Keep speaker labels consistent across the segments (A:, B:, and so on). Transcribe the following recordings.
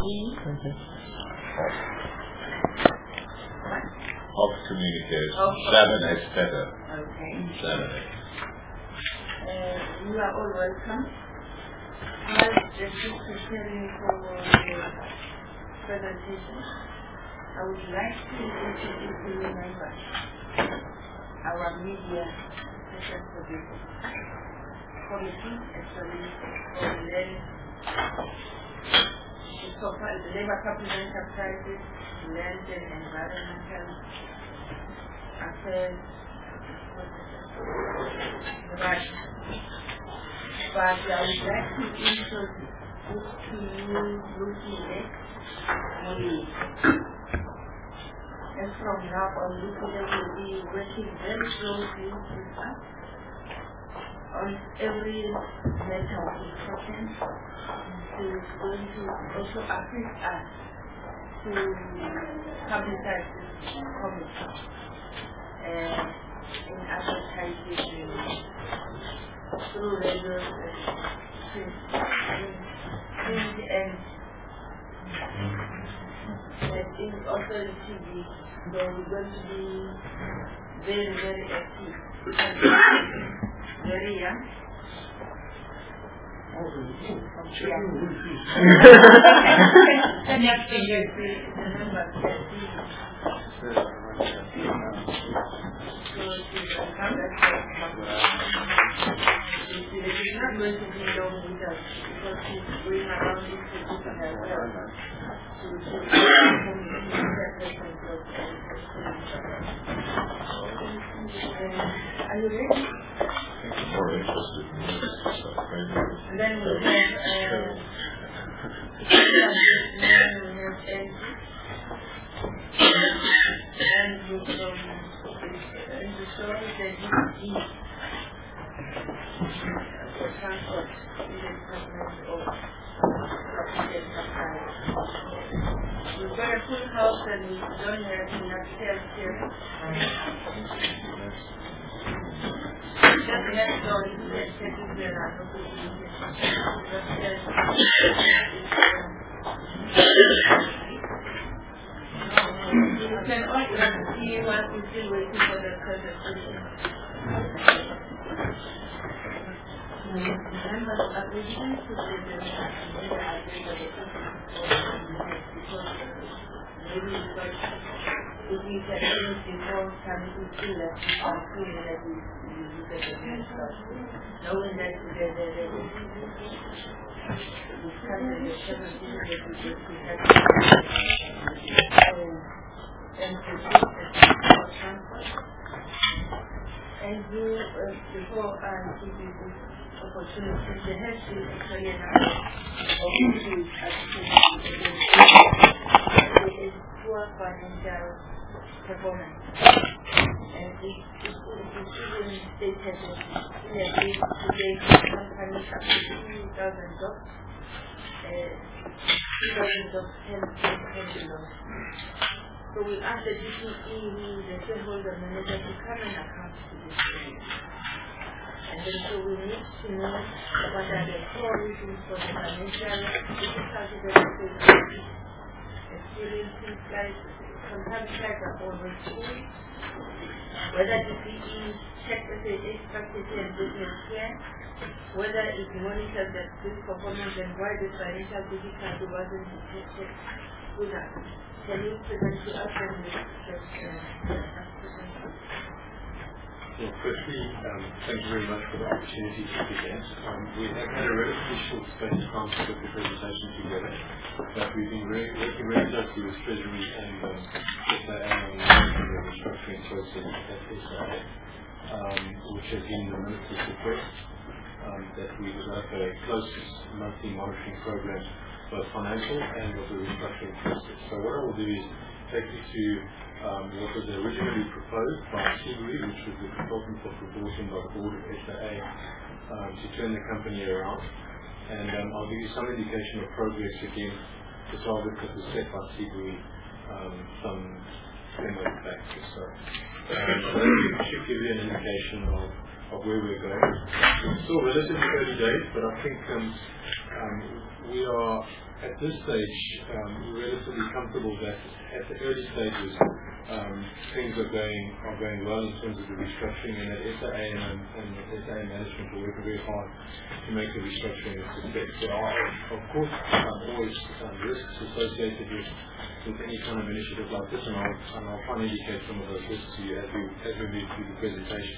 A: Of communication. 7 is better.
B: Okay.
A: 7.
B: You are all welcome. While just preparing for the presentation, I would like to introduce to you members our media session for the committee, actually for the labor capital enterprises, land and environmental affairs, right. But I would like to introduce to you Lucy Lake Moli. And from now on, Lucy Lake will be working very closely with us on every matter of importance. She is going to also assist us to publicize this committee in advertising through radio print and also in TV. So we're going to be very, very active. Very young. She's not going to be long with us because she's going around this position as well. Are you ready?
A: More interested in this stuff, maybe.
B: And then we have and the story that he for transport in the department of African Supply. We've got a full house and we don't have enough chairs here. Just next door is the second year and you can also see what we're still waiting for the presentation. Remember, but we didn't put the maybe because if we can finish before coming to see that I'm feeling that we look at the next stuff. Knowing that the discussion the 17 that we just had and to do the transport. And you, before I give you this opportunity, the head is actually another opportunity is poor financial performance. And it is even stated in today's company up to 2,000 jobs, 2,000 jobs can be lost. So we ask the DPE, the shareholder manager, to come and account to this area. And then so we need to know what are the core reasons for the financial difficulties that we experiencing, like sometimes like are always full. Whether DPE checks the practice and business care, whether it monitors the good performance and why the financial difficulty wasn't detected with us. Can you present to us and
C: Well, firstly, thank you very much for the opportunity to present. We have had a relatively short space of time to put the presentation together, but we've been working very closely with Treasury and SAA on the restructuring process at SAA, which has been the Minister's request that we develop a close monthly monitoring program, both financial and of the restructuring process. So what I will do is take you to what was originally proposed by Seabury, which was the consultant for proposing by the board of SAA to turn the company around. And I'll give you some indication of progress against the targets that were set by Seabury some 10 months back or so. That should give you an indication of where we're going. It's still relatively early days, but I think We are, at this stage, relatively comfortable that at the early stages, things are going well in terms of the restructuring, and that SAA and SAA management are working very hard to make the restructuring a success. There are, of course, always risks associated with any kind of initiative like this, and I'll try and indicate some of those risks to you as we move through the presentation.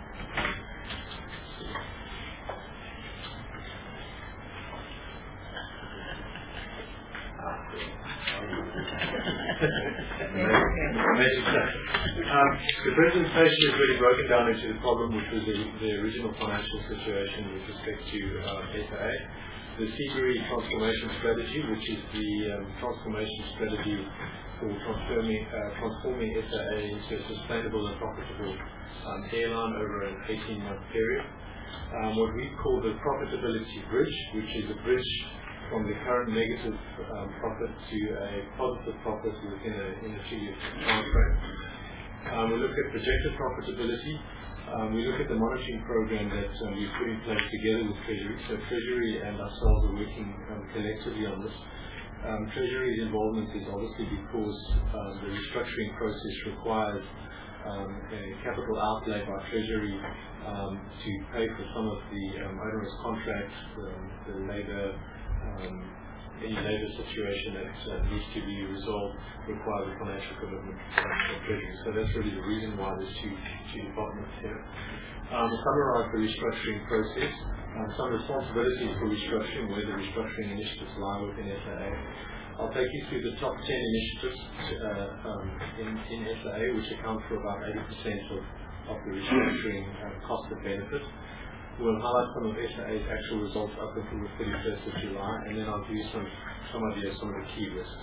C: The presentation is really broken down into the problem, which was the original financial situation with respect to SAA, the Seabury transformation strategy, which is the transformation strategy for transforming SAA into a sustainable and profitable airline over an 18-month period. What we call the profitability bridge, which is a bridge from the current negative profit to a positive profit within a 2-year time frame. We look at projected profitability. We look at the monitoring program that we've put in place together with Treasury. So Treasury and ourselves are working collectively on this. Treasury's involvement is obviously because the restructuring process requires a capital outlay by Treasury to pay for some of the onerous contracts, the labour, any labour situation that needs to be resolved requires a financial commitment from Treasury. So that's really the reason why there's two departments here. We'll summarise the restructuring process, some responsibilities for restructuring, where the restructuring initiatives lie within SAA. I'll take you through the top 10 initiatives in SAA, which account for about 80% of the restructuring cost and benefit. We'll highlight some of SAA's actual results up until the 31st of July, and then I'll give you some ideas, some of the key risks.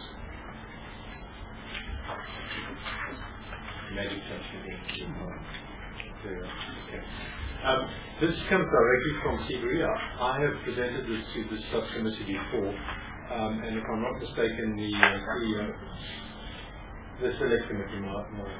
C: Magic touch again. Okay. This comes directly from Seabury. I have presented this to the subcommittee before, and if I'm not mistaken, the CEO, the select committee, my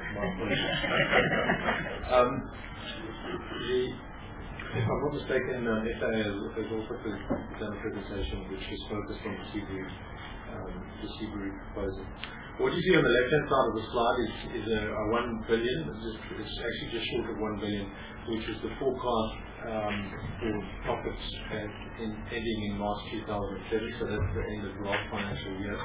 C: apologies. If I'm not mistaken, SAA has also done a presentation which is focused on the Seabury proposal. What you see on the left-hand side of the slide is a 1 billion, it's actually just short of 1 billion, which is the forecast for profits ending in March 2007, so that's the end of the last financial year.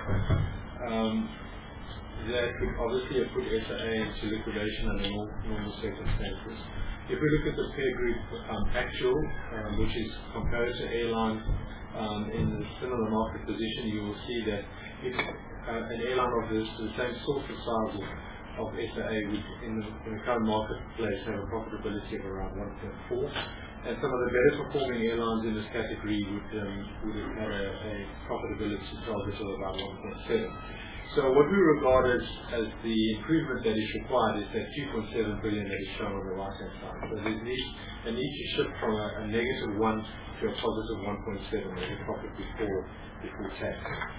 C: That would obviously have put SAA into liquidation under normal circumstances. If we look at the peer group actual, which is compared to airlines in a similar market position, you will see that if an airline of the same sort of size of SAA would, in the current marketplace, have a profitability of around 1.4, and some of the better performing airlines in this category would have had a profitability target of about 1.7. So what we regard as the improvement that is required is that 2.7 billion that is shown on the right-hand side. So there's a need to shift from a negative 1 to a positive 1.7 as a profit before tax.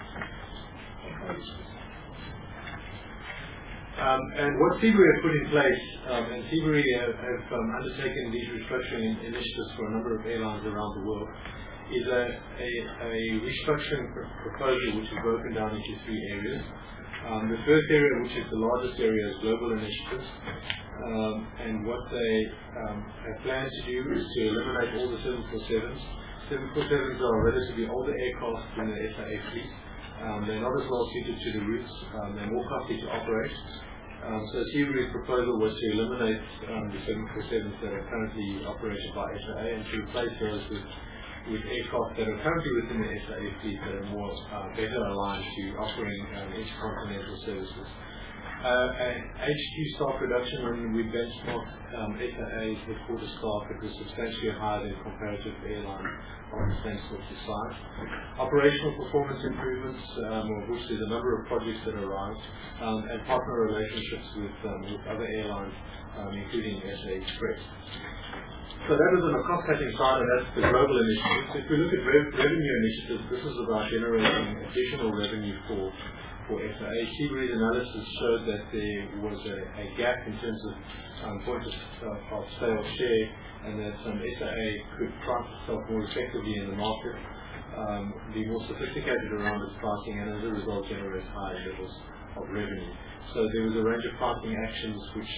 C: And what Seabury have put in place, and Seabury have undertaken these restructuring initiatives for a number of airlines around the world, is a restructuring proposal which is broken down into 3 areas. The first area, which is the largest area, is global initiatives. And what they have planned to do is to eliminate all the 747s. 747s are relatively older aircraft in the SAA fleet. They're not as well suited to the routes. They're more costly to operate. So Seabury's proposal was to eliminate the 747s that are currently operated by SAA and to replace those with aircraft that are currently within the SAA fleet that are more better aligned to offering intercontinental services. HQ staff reduction, when we benchmarked SAA's headquarters staff, it was substantially higher than comparative airlines on the same sorts of size. Operational performance improvements, of which there's a number of projects that arise, and partner relationships with other airlines, including SA Express. So that is on the cost-cutting side, and that's the global initiatives. If we look at revenue initiatives, this is about generating additional revenue for SAA. Seabury's analysis showed that there was a gap in terms of point of sale share, and that SAA could price itself more effectively in the market. be more sophisticated around its pricing, and as a result generate higher levels of revenue. So there was a range of pricing actions which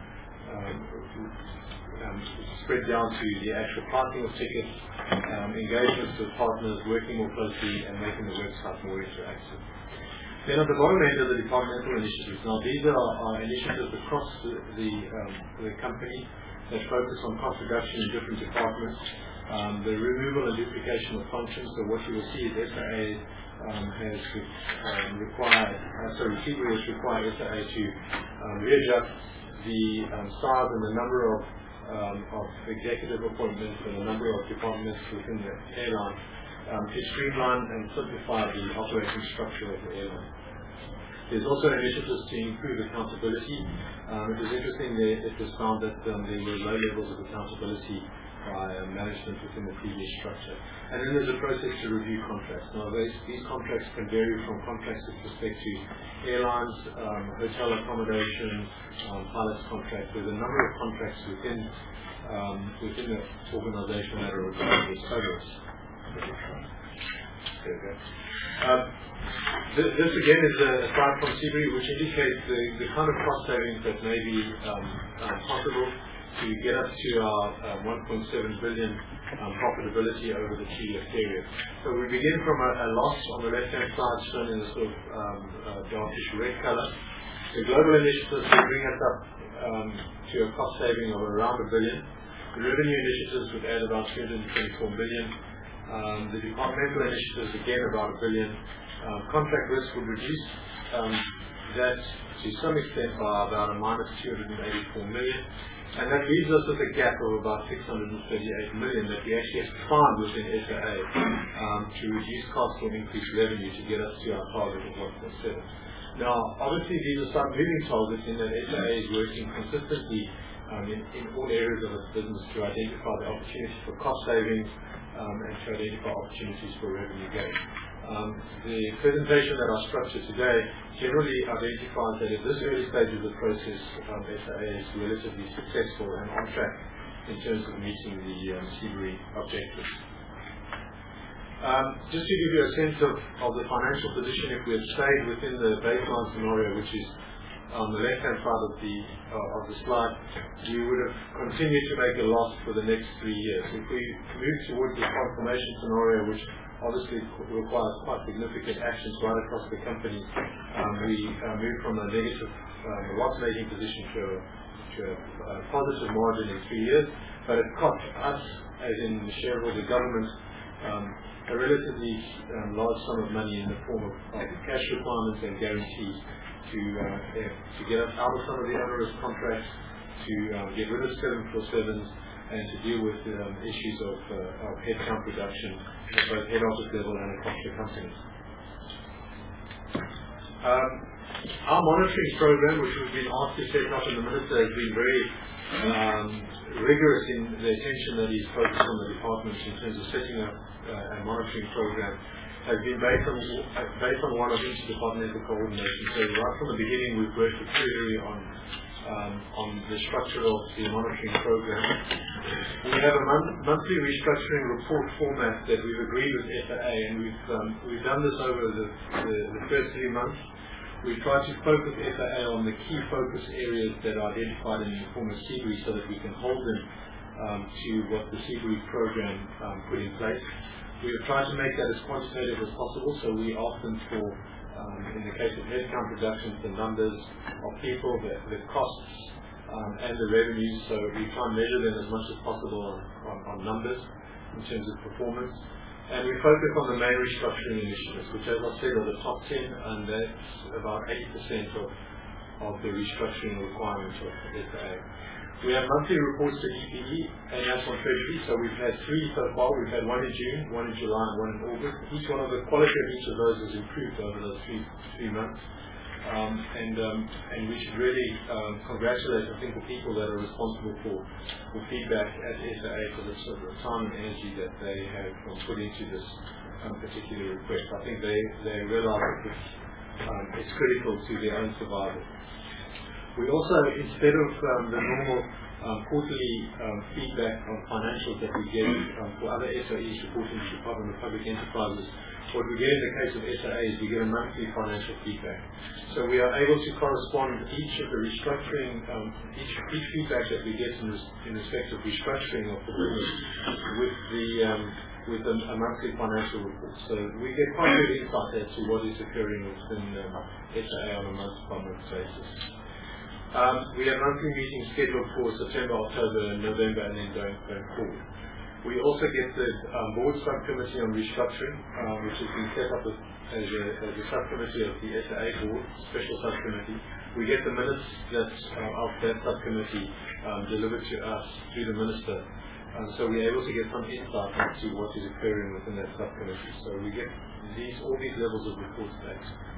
C: spread down to the actual pricing of tickets, engagements with partners, working more closely, and making the website more interactive. Then at the bottom end of the departmental initiatives. Now these are initiatives across the company that focus on cost reduction in different departments, the removal and duplication of functions. So what you will see is SAA has required, Seabri has required SAA to readjust the size and the number of executive appointments and the number of departments within the airline to streamline and simplify the operating structure of the airline. There's also initiatives to improve accountability. It was interesting that it was found that there were low levels of accountability by management within the previous structure. And then there's a process to review contracts. Now these contracts can vary from contracts with respect to airlines, hotel accommodation, pilots contracts. There's a number of contracts within the organisation that are required as follows. This again is a slide from Seabri which indicates the kind of cost savings that may be possible to get us to our 1.7 billion profitability over the 2-year period. So we begin from a loss on the left-hand side shown in the sort of darkish red color. The global initiatives will bring us up to a cost saving of around $1 billion. The revenue initiatives would add about 324 million. The departmental initiatives again about $1 billion. Contract risk would reduce that to some extent by about a minus 284 million. And that leaves us with a gap of about 638 million that we actually have to find within SAA to reduce costs or increase revenue to get us to our target of 1.7. Now, obviously these are some moving targets in that SAA is working consistently in all areas of its business to identify the opportunities for cost savings and to identify opportunities for revenue gain. The presentation that I structured today generally identifies that at this early stage of the process, SAA is relatively successful and on track in terms of meeting the Seabri objectives. Just to give you a sense of the financial position, if we had stayed within the baseline scenario, which is on the left-hand side of the slide, you would have continued to make a loss for the next 3 years. If we move towards the transformation scenario, which obviously requires quite significant actions right across the company, we move from a negative loss-making position to a positive margin in 3 years, but it costs us, as in the shareholder government, a relatively large sum of money in the form of cash requirements and guarantees to get us out of some of the onerous contracts, to get rid of 747s, and to deal with issues of headcount reduction at both head office level and across the company. Our monitoring program, which we've been asked to set up in the Minister, has been very rigorous in the attention that he's focused on the department in terms of setting up a monitoring program. Has been based on one of interdepartmental coordination. So right from the beginning, we've worked with Treasury on the structure of the monitoring program. We have a monthly restructuring report format that we've agreed with SAA, and we've done this over the first 3 months. We've tried to focus SAA on the key focus areas that are identified in the form of Seabri so that we can hold them to what the Seabri program put in place. We have tried to make that as quantitative as possible, so we ask them for, in the case of headcount reductions, the numbers of people, the costs, and the revenues. So we try and measure them as much as possible on numbers in terms of performance. And we focus on the main restructuring initiatives, which, as I said, are the top 10, and that's about 80% of the restructuring requirements of SAA. We have monthly reports to EPE and National Treasury, so we've had 3 so far. We've had 1 in June, 1 in July, and 1 in August. Each one of the quality of each of those has improved over those 3 months. And we should really congratulate, I think, the people that are responsible for feedback at SAA for the sort of time and energy that they have put into this particular request. I think they realize that it's critical to their own survival. We also, instead of the normal quarterly feedback on financials that we get for other SOEs reporting to the Department of Public Enterprises. What we get in the case of SAA is we get a monthly financial feedback. So we are able to correspond each of the restructuring, each feedback that we get in respect of restructuring of the business with a monthly financial report. So we get quite good insight as to what is occurring within SAA on a month-by-month basis. We have monthly meetings scheduled for September, October, November, and then going forward. We also get the board subcommittee on restructuring, which has been set up as a subcommittee of the SAA board, special subcommittee. We get the minutes of that subcommittee delivered to us through the minister. So we're able to get some insight into what is occurring within that subcommittee. So we get all these levels of report back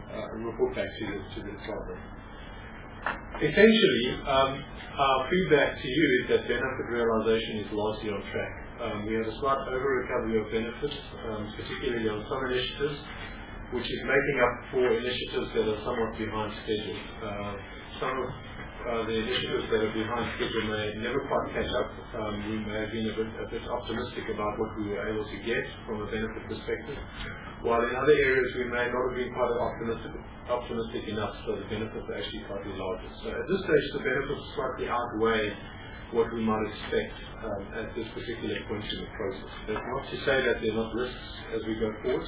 C: to the department. Essentially, our feedback to you is that benefit realization is largely on track. We have a slight over-recovery of benefits, particularly on some initiatives, which is making up for initiatives that are somewhat behind schedule. Some of the initiatives that are behind schedule may never quite catch up. We may have been a bit optimistic about what we were able to get from a benefit perspective, while in other areas we may not have been quite optimistic enough, so the benefits are actually slightly larger. So at this stage, the benefits slightly outweigh what we might expect at this particular point in the process. That's not to say that there are not risks as we go forward.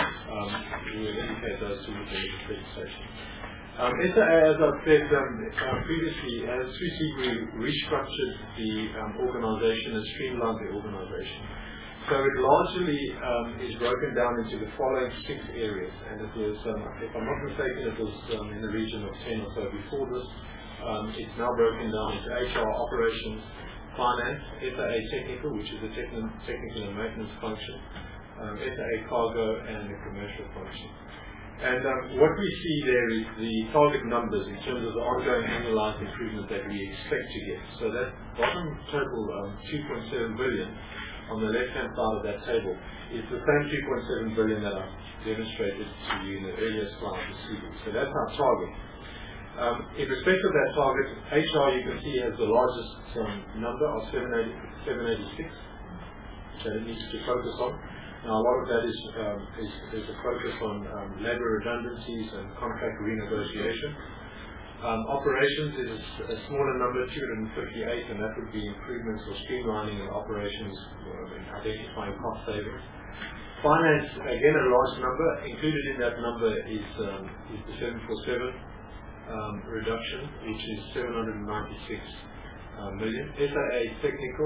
C: We will indicate those towards the end of the presentation. SAA, as I've said previously, has restructured the organization and streamlined the organization. So it largely is broken down into the following 6 areas, and it was, if I'm not mistaken, it was in the region of 10 or so before this. It's now broken down into HR operations, finance, SAA technical, which is the technical and maintenance function, SAA cargo, and the commercial function. And what we see there is the target numbers in terms of the ongoing annualized improvement that we expect to get. So that bottom total 2.7 billion on the left-hand side of that table is the same 2.7 billion that I demonstrated to you in the earlier slide this evening. So that's our target. In respect of that target, HR you can see has the largest number of 786 that it needs to focus on. Now a lot of that is a focus on labour redundancies and contract renegotiation. Operations is a smaller number, 258, and that would be improvements or streamlining of operations, identifying cost savings. Finance, again a large number. Included in that number is the 747 reduction, which is 796 million. SAA technical,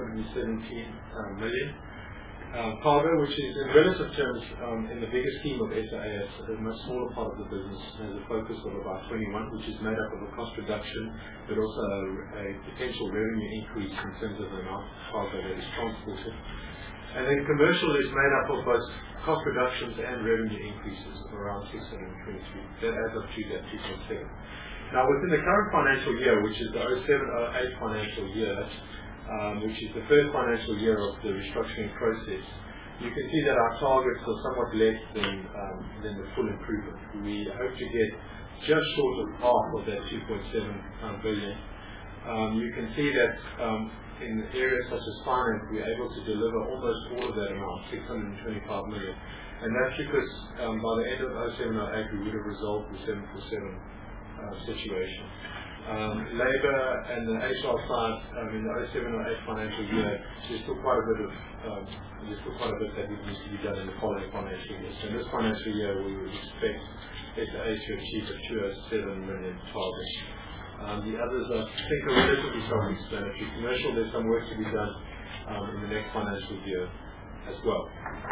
C: 217 million. Cargo, which is in relative terms in the bigger scheme of SAS, a much smaller part of the business, has a focus of about 21, which is made up of a cost reduction, but also a potential revenue increase in terms of the amount of cargo that is transported. And then commercial is made up of both cost reductions and revenue increases of around 623. That adds up to that 2.7. Now within the current financial year, which is the 07-08 financial year, which is the first financial year of the restructuring process, you can see that our targets are somewhat less than the full improvement. We hope to get just short of half of that 2.7 billion. You can see that in areas such as finance, we're able to deliver almost all of that amount, 625 million. And that's because by the end of 07-08, we would have resolved the 747 situation. Labour and the HR side in the 07-08 financial year, there's still quite a bit that needs to be done in the following financial year. So in this financial year, we would expect SAA to achieve a 207 million target. The others are, I think, are relatively self-explanatory. Commercial, there's some work to be done in the next financial year as well.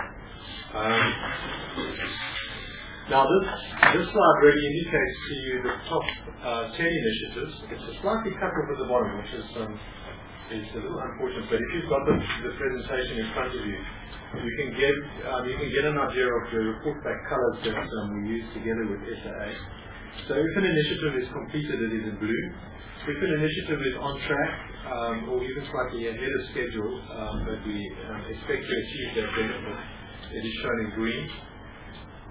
C: Now this slide really indicates to you the top 10 initiatives. It's a slightly cut off at the bottom, which is a little unfortunate, but if you've got the presentation in front of you, you can get an idea of the report back colours that we use together with SAA. So if an initiative is completed, it is in blue. If an initiative is on track, or even slightly ahead of schedule, but we expect to achieve that benefit, it is shown in green.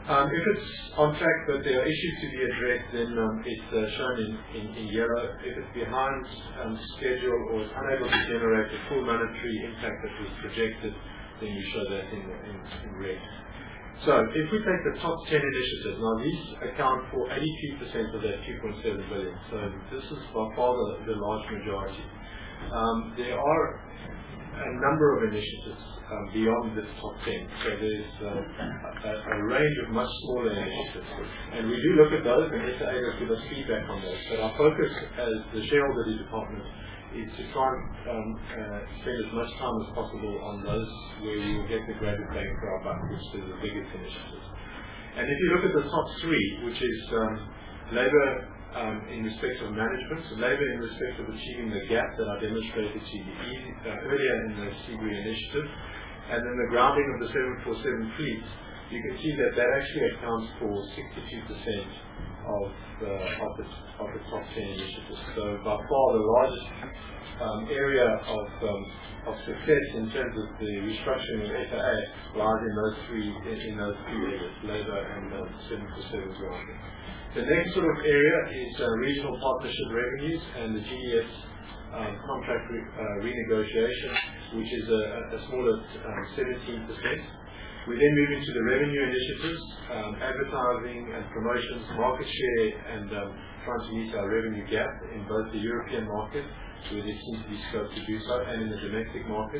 C: If it's on track but there are issues to be addressed, then it's shown in yellow. If it's behind schedule or is unable to generate the full monetary impact that was projected, then we show that in red. So if we take the top 10 initiatives, now these account for 82% of that 2.7 billion. So this is by far the large majority. There are a number of initiatives beyond this top 10. So there's a range of much smaller initiatives. And we do look at those, and SAA will give us feedback on those. But our focus as the shareholder department is to try and spend as much time as possible on those where we will get the greatest bang for our buck, which is the biggest initiatives. And if you look at the top three, which is labour in respect of management, so labour in respect of achieving the gap that I demonstrated to you earlier in the Seabury initiative, and then the grounding of the 747 fleet, you can see that actually accounts for 62% of the top 10 initiatives. So by far the largest area of success in terms of the restructuring of SAA lies in those three areas, labour and 747 grounding. The next sort of area is regional partnership revenues and the GES contract renegotiation, which is a smaller 17%. We then move into the revenue initiatives, advertising and promotions, market share, and trying to meet our revenue gap in both the European market, where there seems to be scope to do so, and in the domestic market.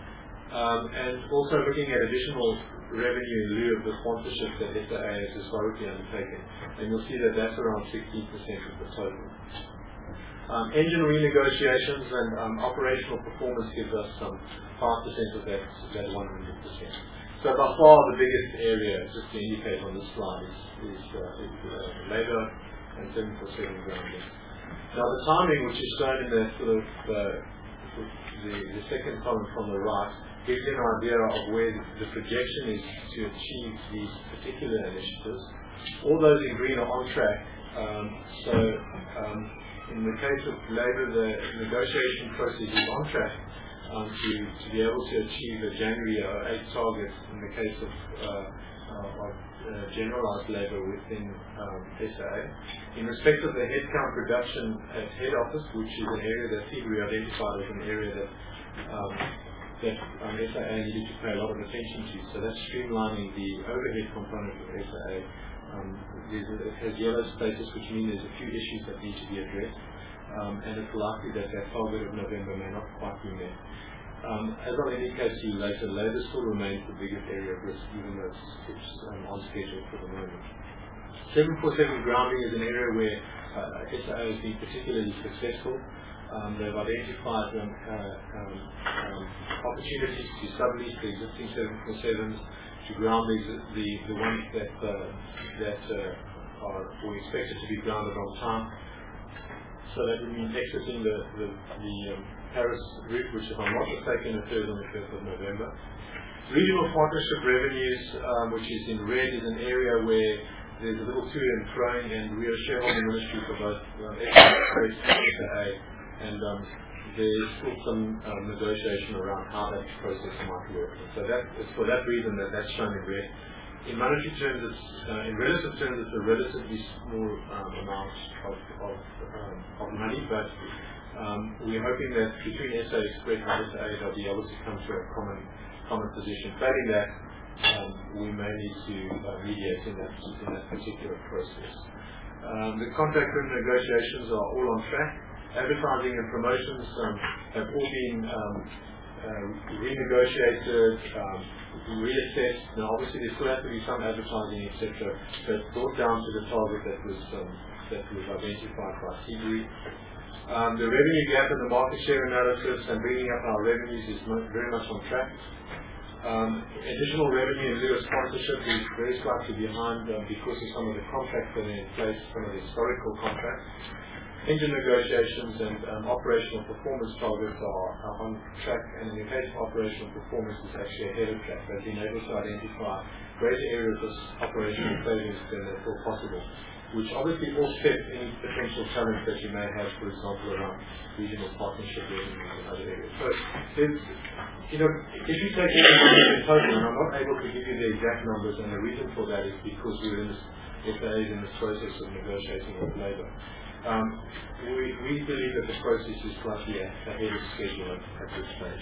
C: And also looking at additional revenue in lieu of the sponsorship that SAA has historically undertaken. And you'll see that that's around 16% of the total. Engine renegotiations and operational performance gives us some 5% of that 100%. So by far the biggest area, just to indicate on this slide, is labour and 747 grounding. Now the timing, which is shown in the sort of the second column from the right, gives you an idea of where the projection is to achieve these particular initiatives. All those in green are on track. In the case of labour, the negotiation process is on track to be able to achieve the January 8 targets in the case of generalised labour within SAA. In respect of the headcount reduction at head office, which is an area that Seabury identified as an area that SAA needed to pay a lot of attention to. So that's streamlining the overhead component of SAA. It has yellow status, which means there's a few issues that need to be addressed. And it's likely that target of November may not quite be met. As I'll indicate to you later, labour still remains the biggest area of risk, even though it's on schedule for the moment. 747 grounding is an area where SAA has been particularly successful. They've identified opportunities to sublease the existing 747s, to ground the ones that are expected to be grounded on time. So that would mean exiting the Paris route, which, if I'm not mistaken, occurs on the 1st of November. Regional partnership revenues, which is in red, is an area where there's a little to and froing, and we are shareholder ministry for both SAA, and there's still some negotiation around how that process might work. So it's for that reason that's shown in red. In monetary terms, in relative terms, it's a relatively small amount of money, but we're hoping that between SA Express and SAA they'll be able to come to a common position. Failing that, we may need to mediate in that particular process. The contract negotiations are all on track. Advertising and promotions have all been renegotiated, reassessed. Now, obviously, there still has to be some advertising, etc., but brought down to the target that was identified by Seabury. The revenue gap and the market share analysis and bringing up our revenues is very much on track. Additional revenue in lieu of sponsorship is very slightly behind because of some of the contracts that are in place, some of the historical contracts. Engine negotiations and operational performance targets are on track, and in the case of operational performance, it's actually ahead of track. They've been able to identify greater areas of operational savings than they thought possible. which obviously offset any potential challenge that you may have, for example, around regional partnership revenues and other areas. So there's, if you take all the numbers in total, and I'm not able to give you the exact numbers, and the reason for that is because we're in this, FAA is in this process of negotiating with Labour. We believe that the process is slightly ahead of schedule at this stage.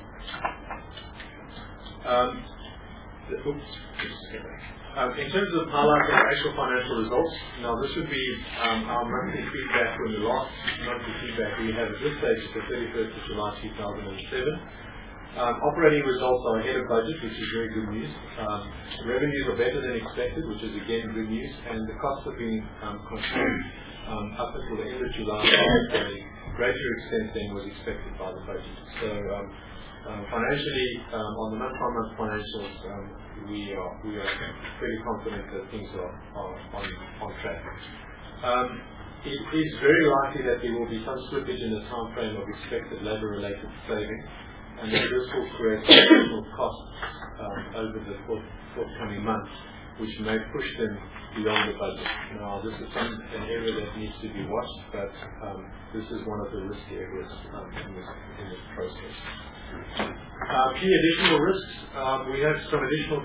C: In terms of highlighting the actual financial results, now this would be our monthly feedback from the last monthly feedback we have at this stage is the 31st of July 2007. Operating results are ahead of budget, which is very good news. Revenues are better than expected, which is again good news, and the costs have been controlled up until the end of July to a greater extent than was expected by the budget. So financially, on the month-on-month financials, we are pretty confident that things are on track. It is very likely that there will be some slippage in the time frame of expected labour-related saving, and that this will create additional costs over the forthcoming months, which may push them beyond the budget. Now, this is an area that needs to be watched, but this is one of the risk areas in this process. Key additional risks, we have some additional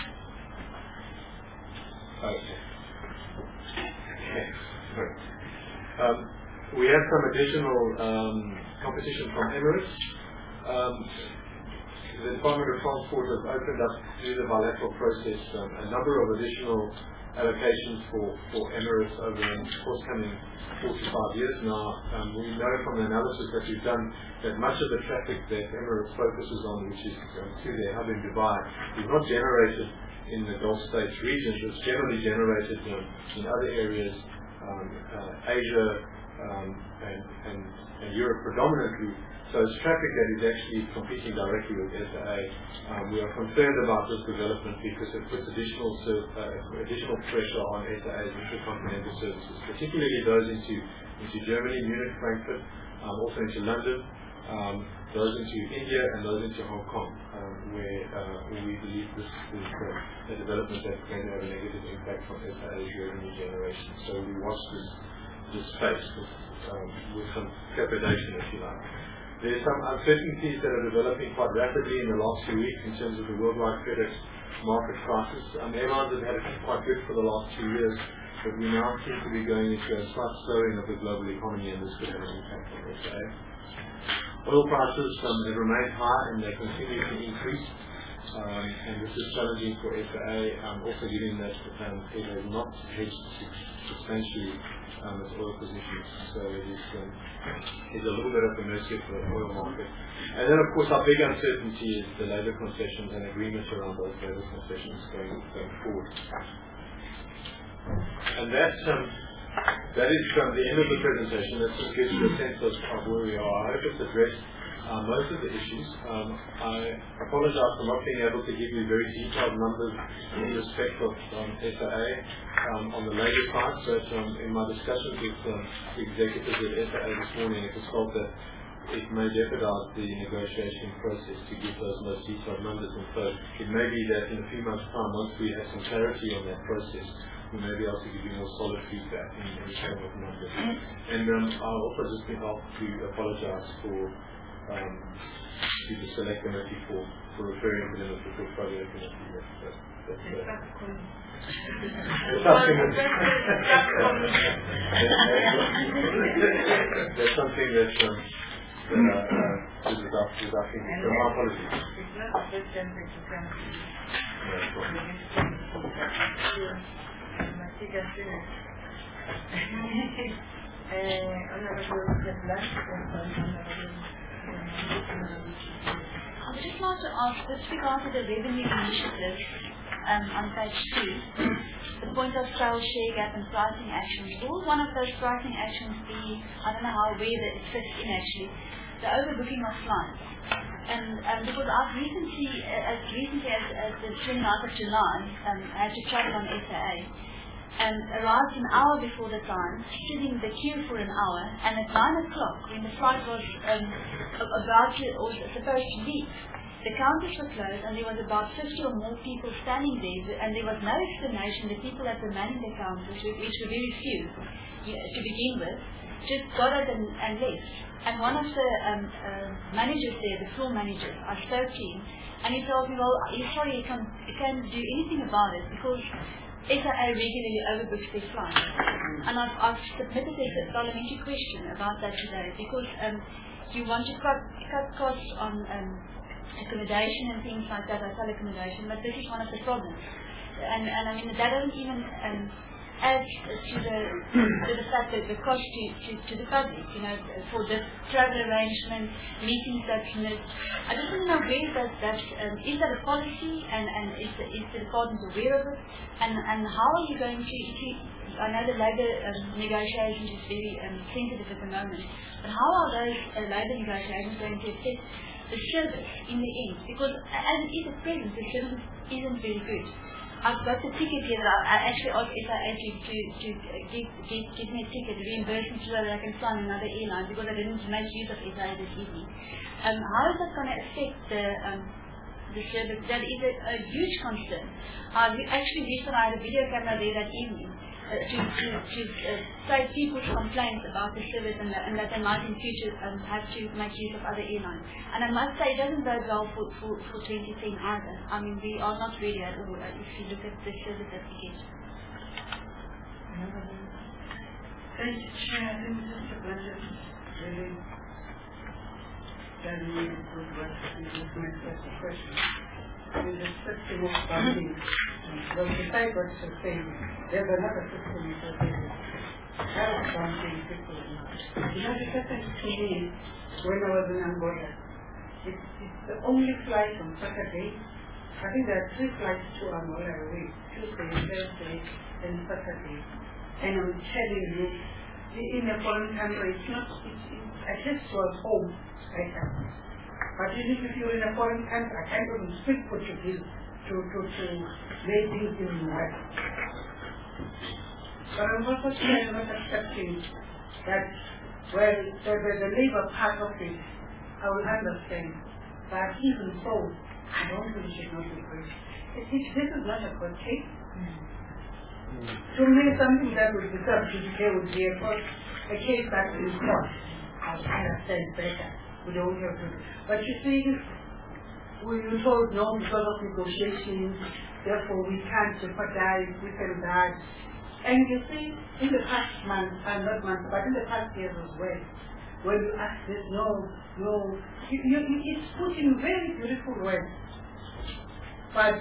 C: we have some additional competition from Emirates. The Department of Transport has opened up through the bilateral process a number of additional allocations for Emirates over the forthcoming 4 to 5 years now. We know from the analysis that we've done that much of the traffic that Emirates focuses on, which is to their hub in Dubai, is not generated in the Gulf States regions. It's generally generated in other areas, Asia and Europe predominantly. So it's traffic that is actually competing directly with SAA. We are concerned about this development because it puts additional pressure on SAA's intercontinental services, particularly those into Germany, Munich, Frankfurt, also into London, those into India and those into Hong Kong, where we believe this is a development that's going to have a negative impact on SAA's revenue generation. So we watch this space with some trepidation, if you like. There's some uncertainties that are developing quite rapidly in the last few weeks in terms of the worldwide credit market crisis. Airlines have had it quite good for the last 2 years, but we now seem to be going into a slight slowing of the global economy, and this could have an impact on SAA. Oil prices have remained high and they continue to increase, and this is challenging for SAA, also given that it has not hedged substantially its oil positions, so it is a little bit at the mercy of the oil market. And then, of course, our big uncertainty is the labour concessions and agreements around those labour concessions going forward. And that is the end of the presentation. That just gives you a sense of where we are. I hope it's addressed most of the issues. I apologize for not being able to give you very detailed numbers in respect of SAA on the labour side, but in my discussions with the executives at SAA this morning, it was felt that it may jeopardize the negotiation process to give those most detailed numbers, and so it may be that in a few months' time, once we have some clarity on that process, we may be able to give you more solid feedback in the form of numbers. And I'll also just be able to apologize to the select committee for referring to them as the portfolio committee. That's something that is deducting. So my apologies.
B: It's not the first time that you come
D: I would just like to ask, with regard to the revenue initiative on page 2, the point of sale, share gap and pricing actions, will one of those pricing actions be, I don't know how aware that it fits in actually, the overbooking of flights? And because I've recently, as the 29th of July, I had to travel on SAA, and arrived an hour before the time, sitting in the queue for an hour, and at 9 o'clock, when the flight was about to, or supposed to leave, the counters were closed and there was about 50 or more people standing there, and there was no explanation. The people that were manning the counters, which were very few to begin with, just got it and left. And one of the managers there, the floor managers, I spoke to him, and he told me, well, he's sorry, he can't do anything about it because SIA regularly overbooks their flights. And I've submitted a parliamentary question about that today because you want to cut costs on accommodation and things like that, hotel accommodation, but this is one of the problems. And I mean, that doesn't even add to the fact that the cost to the public, you know, for the travel arrangements, meetings that's missed. I just want to know where is that a policy, and is the department aware of it, and how are you going to I know the labour negotiations is very sensitive at the moment, but how are those labour negotiations going to affect the service in the end? Because as it is at present, the service isn't very good. I've got the ticket here. I actually asked SIA to give me a ticket, reimbursement, so that I can find another airline because I didn't make use of SIA this evening. How is that going to affect the service? That is a huge concern. Actually, recently I had a video camera there that evening to save people's complaints about the service and that they might in future have to make use of other airlines. And I must say, it doesn't bode well for 2010 either. I mean, we are not ready at all if you look at the service that we get.
E: Thank you, Chair. I think Mr. Blanchard really done really good work in this next question. In the system of funding, well, besides what you're saying, there's another system which is that is something people know. You know, the second to me, when I was in Angola, it's the only flight on Saturday. I think there are 3 flights to Angola a week, Tuesday, Thursday, and Saturday. And I'm telling you, in a foreign country, it's not, at least was home, right now. But even if you're in a foreign country, I can't even speak Portuguese to make things in work. But I'm also not accepting that, well, the labor part of it, I will understand. But even so, I don't think it should not be great. This is not a good case. To me, something that would be subjudicated would be a case that is not. I understand better. We don't have to. But you see, we were told no because of negotiations, therefore we can't jeopardize this and that. And you see, in the past months, not months, but in the past years as well, when you ask this, it's put in very beautiful words. But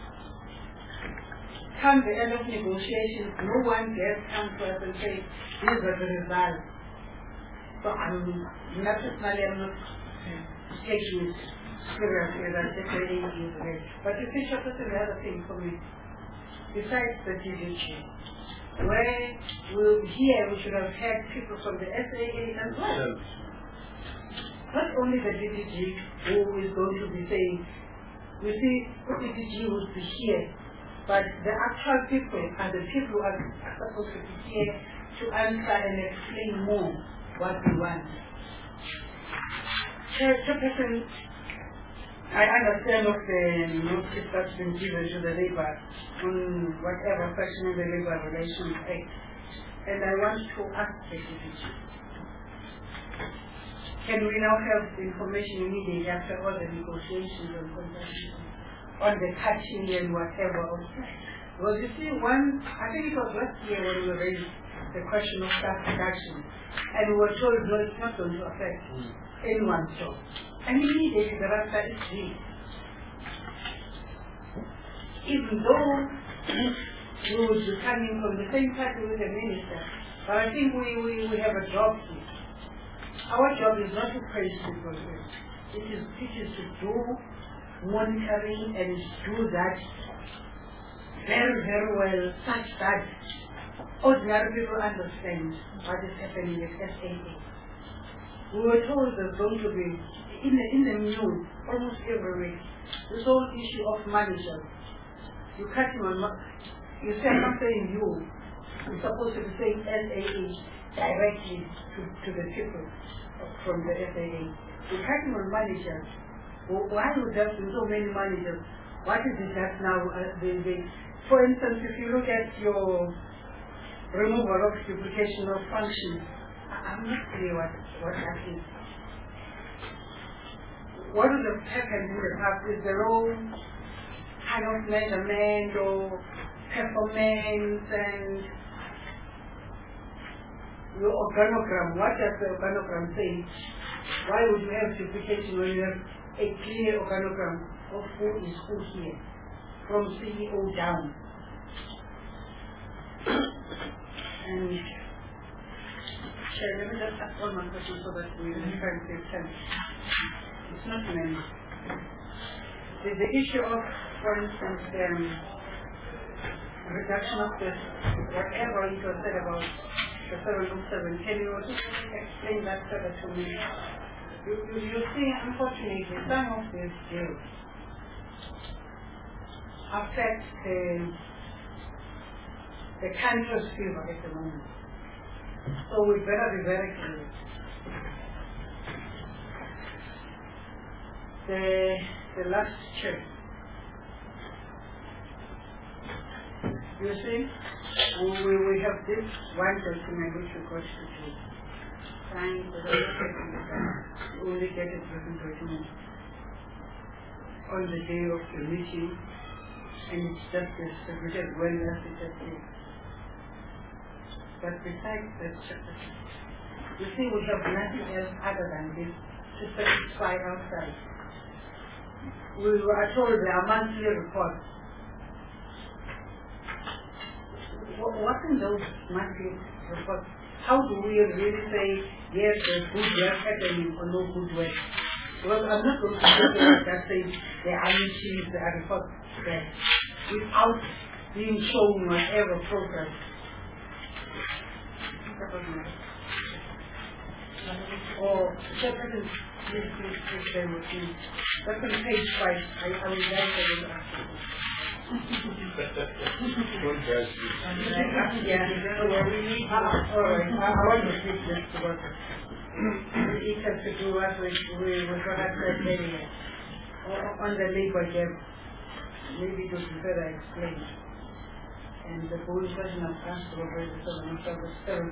E: come the end of negotiations, no one dares come to us and say, these are the results. So I'm not taking it seriously as I said very easily. But you see, just another thing for me, besides the DDG, where we should have had people from the SAA as well. Not only the DDG who is going to be saying, you see, the DDG would be here, but the actual people are the people who are supposed to be here to answer and explain more what we want. Chairperson, I understand of the notice that's been given to the labor on whatever section of the Labor Relations Act, and I want to ask the DDG, can we now have information immediately after all the negotiations and conversations on the cutting and whatever else? Well, you see, I think it was last year when we raised the question of staff reduction, and we were told, no, it's not going to affect anyone's job. And immediately the answer is this. Even though we would be coming from the same party with the minister, but I think we have a job here. Our job is not to praise people. It is to do monitoring and do that very, very well, such that ordinary people understand what is happening at SAA. We were told there's going to be, in the news, almost every week, this whole issue of managers. You cut him on, you say, I'm not saying you, you're supposed to be saying SAA directly to the people from the SAA. You cut him on managers Why would there be so many managers? What is it that now? For instance, if you look at your removal of duplication of functions, I'm not clear what that is. What would have happened in the past is their own kind of measurement or performance and your organogram. What does the organogram say? Why would you have duplication when you have a clear organogram of who is who here, from CEO down? And let me just ask one more question so that we can save time. It's not many. The issue of, for instance, reduction of the whatever you said about the 707. Can you explain that further to me? You see, unfortunately, some of these deals affect the country's fever at the moment. So we better be very clear. The last check. You see, we have this one document which we got to do. Signed, but we only get a written document on the day of the meeting, and it's just submitted when that's it. But besides that, you see, we have nothing else other than this to satisfy outside. We were told there are monthly reports. What in those monthly reports? How do we really say, yes, there's good work happening or no good work? Well, I'm not going to say that says there are issues, there are reports there, without being shown whatever progress. Or please stay with me. That's on page 5. I will like to ask you.
A: Don't judge me.
E: Yeah, alright. I want to speak this to what it has to do with what I said earlier on the labor gap. Maybe to be better explained. And the whole question of transport over the 747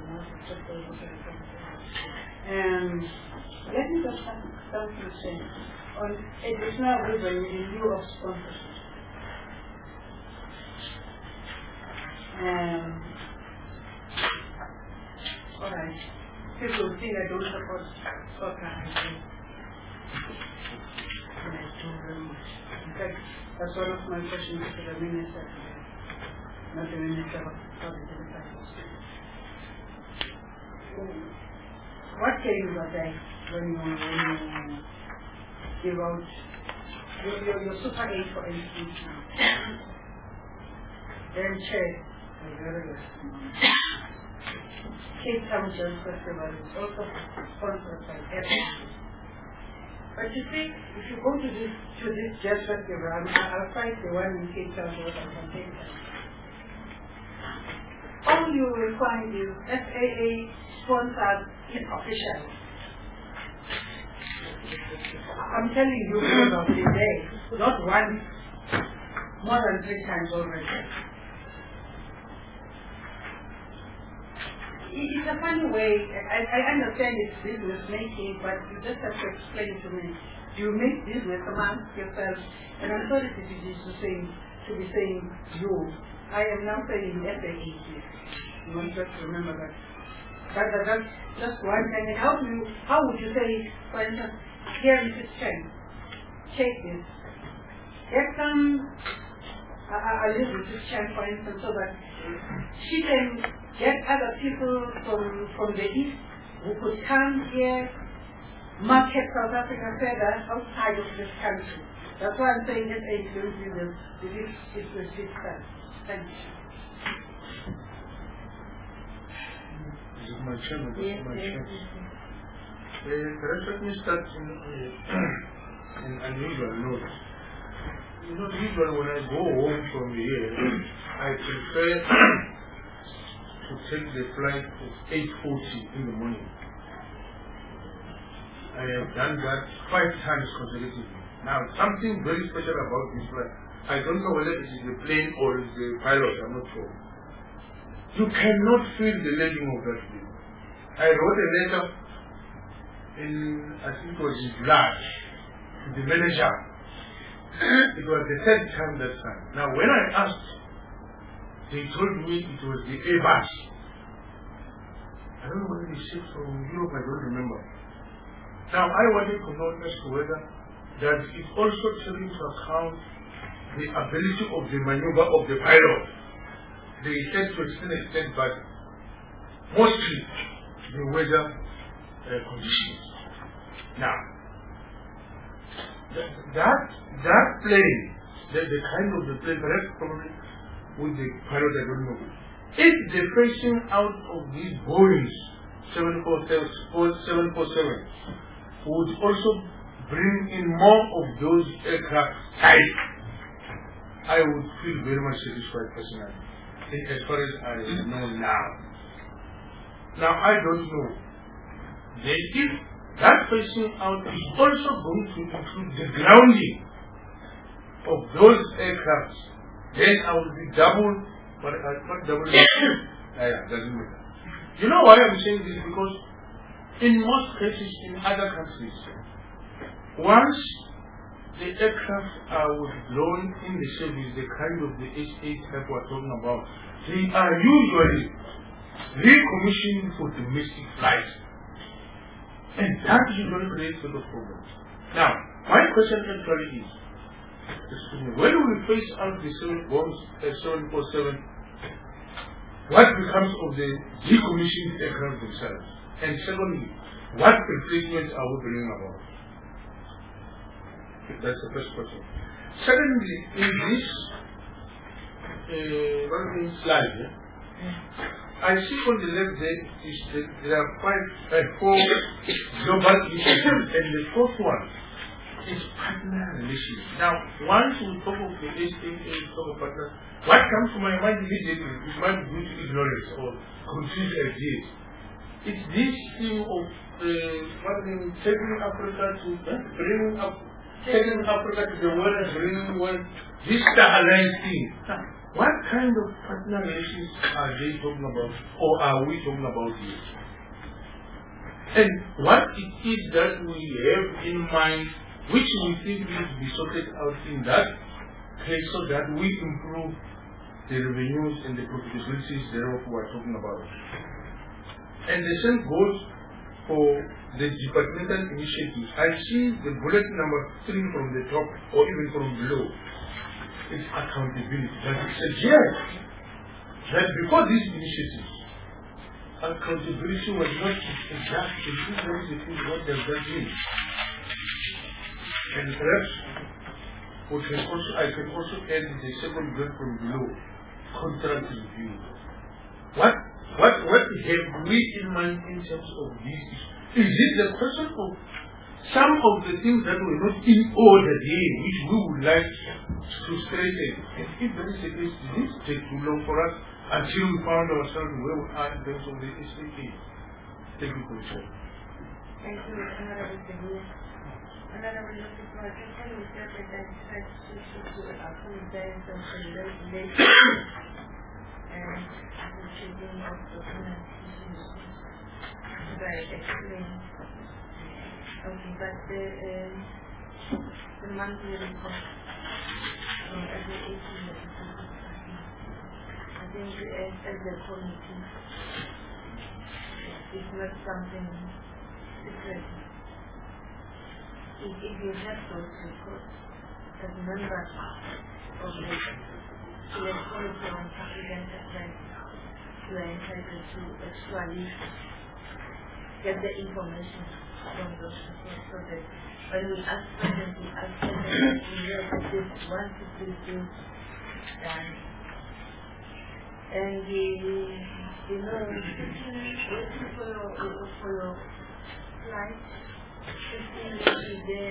E: let me just start to say on additional revenue in lieu of sponsorship. Alright. People think I don't support soccer. And I do very much. In fact, that's one of my questions to the minister. Not the minister of public affairs. What gains are there when you give out your Super 8, for instance, now? Then check the various Cape Town Jazz Festival is also sponsored by everyone. But you see, if you go to this jazz festival, I'll find the one in Cape Town or from Cape Town. All you will find is FAA sponsored officials. I'm telling you because of the day, not once, more than 3 times already. It's a funny way. I understand it's business making, but you just have to explain to me. You make business amongst yourself, and I'm sorry to be saying you. I am now saying FAA. You must just remember that. But that's just one thing. And how would you say, for instance, here is this trend. Check this. Get some, I'll use this trend for instance, so that she can get other people from the East who could come here, market South Africa further outside of this country. That's why I'm saying FAA is going to be the big start. Thank you.
A: This is my chairman.
E: Yes.
A: Let me start in unusual note. You know, usually when I go home from here, I prefer to take the flight at 8:40 in the morning. I have done that 5 times consecutively. Now, something very special about this flight, I don't know whether it is the plane or the pilot, I'm not sure. You cannot feel the landing of that plane. I wrote a letter I think it was in July, to the manager. It was the 3rd time that time. Now, when I asked, they told me it was the Airbus. I don't know whether they shipped from Europe, I don't remember. Now, I wanted to know as to whether that it also takes into account the ability of the maneuver of the pilot. They said to a certain extent, but mostly the weather conditions. Now, that plane, the kind of the plane, perhaps probably with the pilot, I don't know. If the facing out of these Boeing 747 would also bring in more of those aircraft types, I would feel very much satisfied personally, as far as I know now. Now, I don't know. Then if that facing out is also going to include the grounding of those aircraft, then I will be double. What double? Doesn't matter. You know why I'm saying this? Because in most cases in other countries, once the aircraft are withdrawn in the service, the kind of the S8 type we're talking about, they are usually recommissioned for domestic flights. And that usually creates a lot of problems. Now, my question actually is, when we face out the 747, what becomes of the decommissioned aircraft themselves? And secondly, what replacements are we bringing about? That's the first question. Secondly, in this slide, I see on the left there are 4 global issues, and the 4th one is partner relations. Now, once we talk of the SAA, talk of partner, what comes to my mind immediately is my due to ignorance or confused ideas. It's this thing of taking Africa to bringing up, taking Africa to the world and bringing the world, this Sahara thing. What kind of partner relations are they talking about, or are we talking about here? And what it is that we have in mind, which we think needs to be sorted out in that case, so that we improve the revenues and the profitabilities thereof we are talking about. And the same goes for the departmental initiatives. I see the bullet number 3 from the top, or even from below. It's accountability. That it suggests that before these initiatives, accountability was not exactly what does that mean. And perhaps I can also add the second bullet from below, contract review. What have we in mind in terms of these? Is it the question of some of the things that were not in order here, which we would like to straighten? And if that is the case, did it take too long for us until we found ourselves where we are in terms of the SAA? Thank you for the show.
B: Thank you, Honorable Seguin. Honorable Lucifer, I can tell you that I tried to do a compliance of the legislation and the changing of the pronunciation by explaining. Okay, but the monthly report from every 18 years, I think as a committee, it's not something secret. If you have those reports as members of the Select Committee on Public Enterprise, you are entitled to actually get the information from those reports, so that when we ask questions, we ask questions, we know that this 1 to 2 things done. And waiting for your flight, 15 is the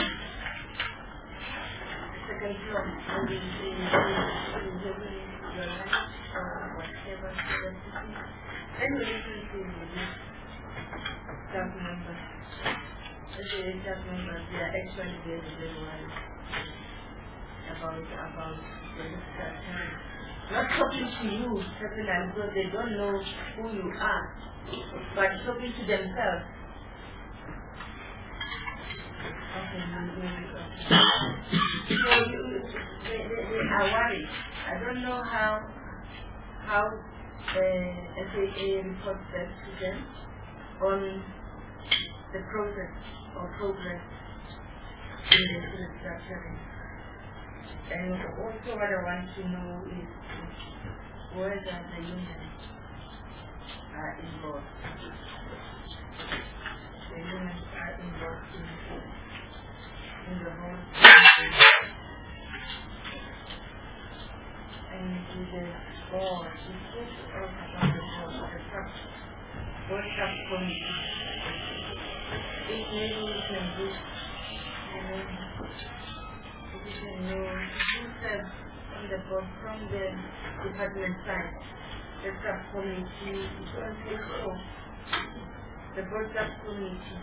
B: second floor, and the your lunch or whatever, and we listen to the staff members. SAA staff members, they are actually very, very wise about the structure. Not talking to you personally because they don't know who you are, but talking to themselves. Okay, so they are worried. I don't know how SAA reports that to them on the process or progress in the restructuring. And also what I want to know is whether the unions are involved. The unions are involved in the whole process. And with the board, we spoke also about the board subcommittee. If maybe we can do, we can know who said on the board from the department side, the subcommittee is also so. The board subcommittee,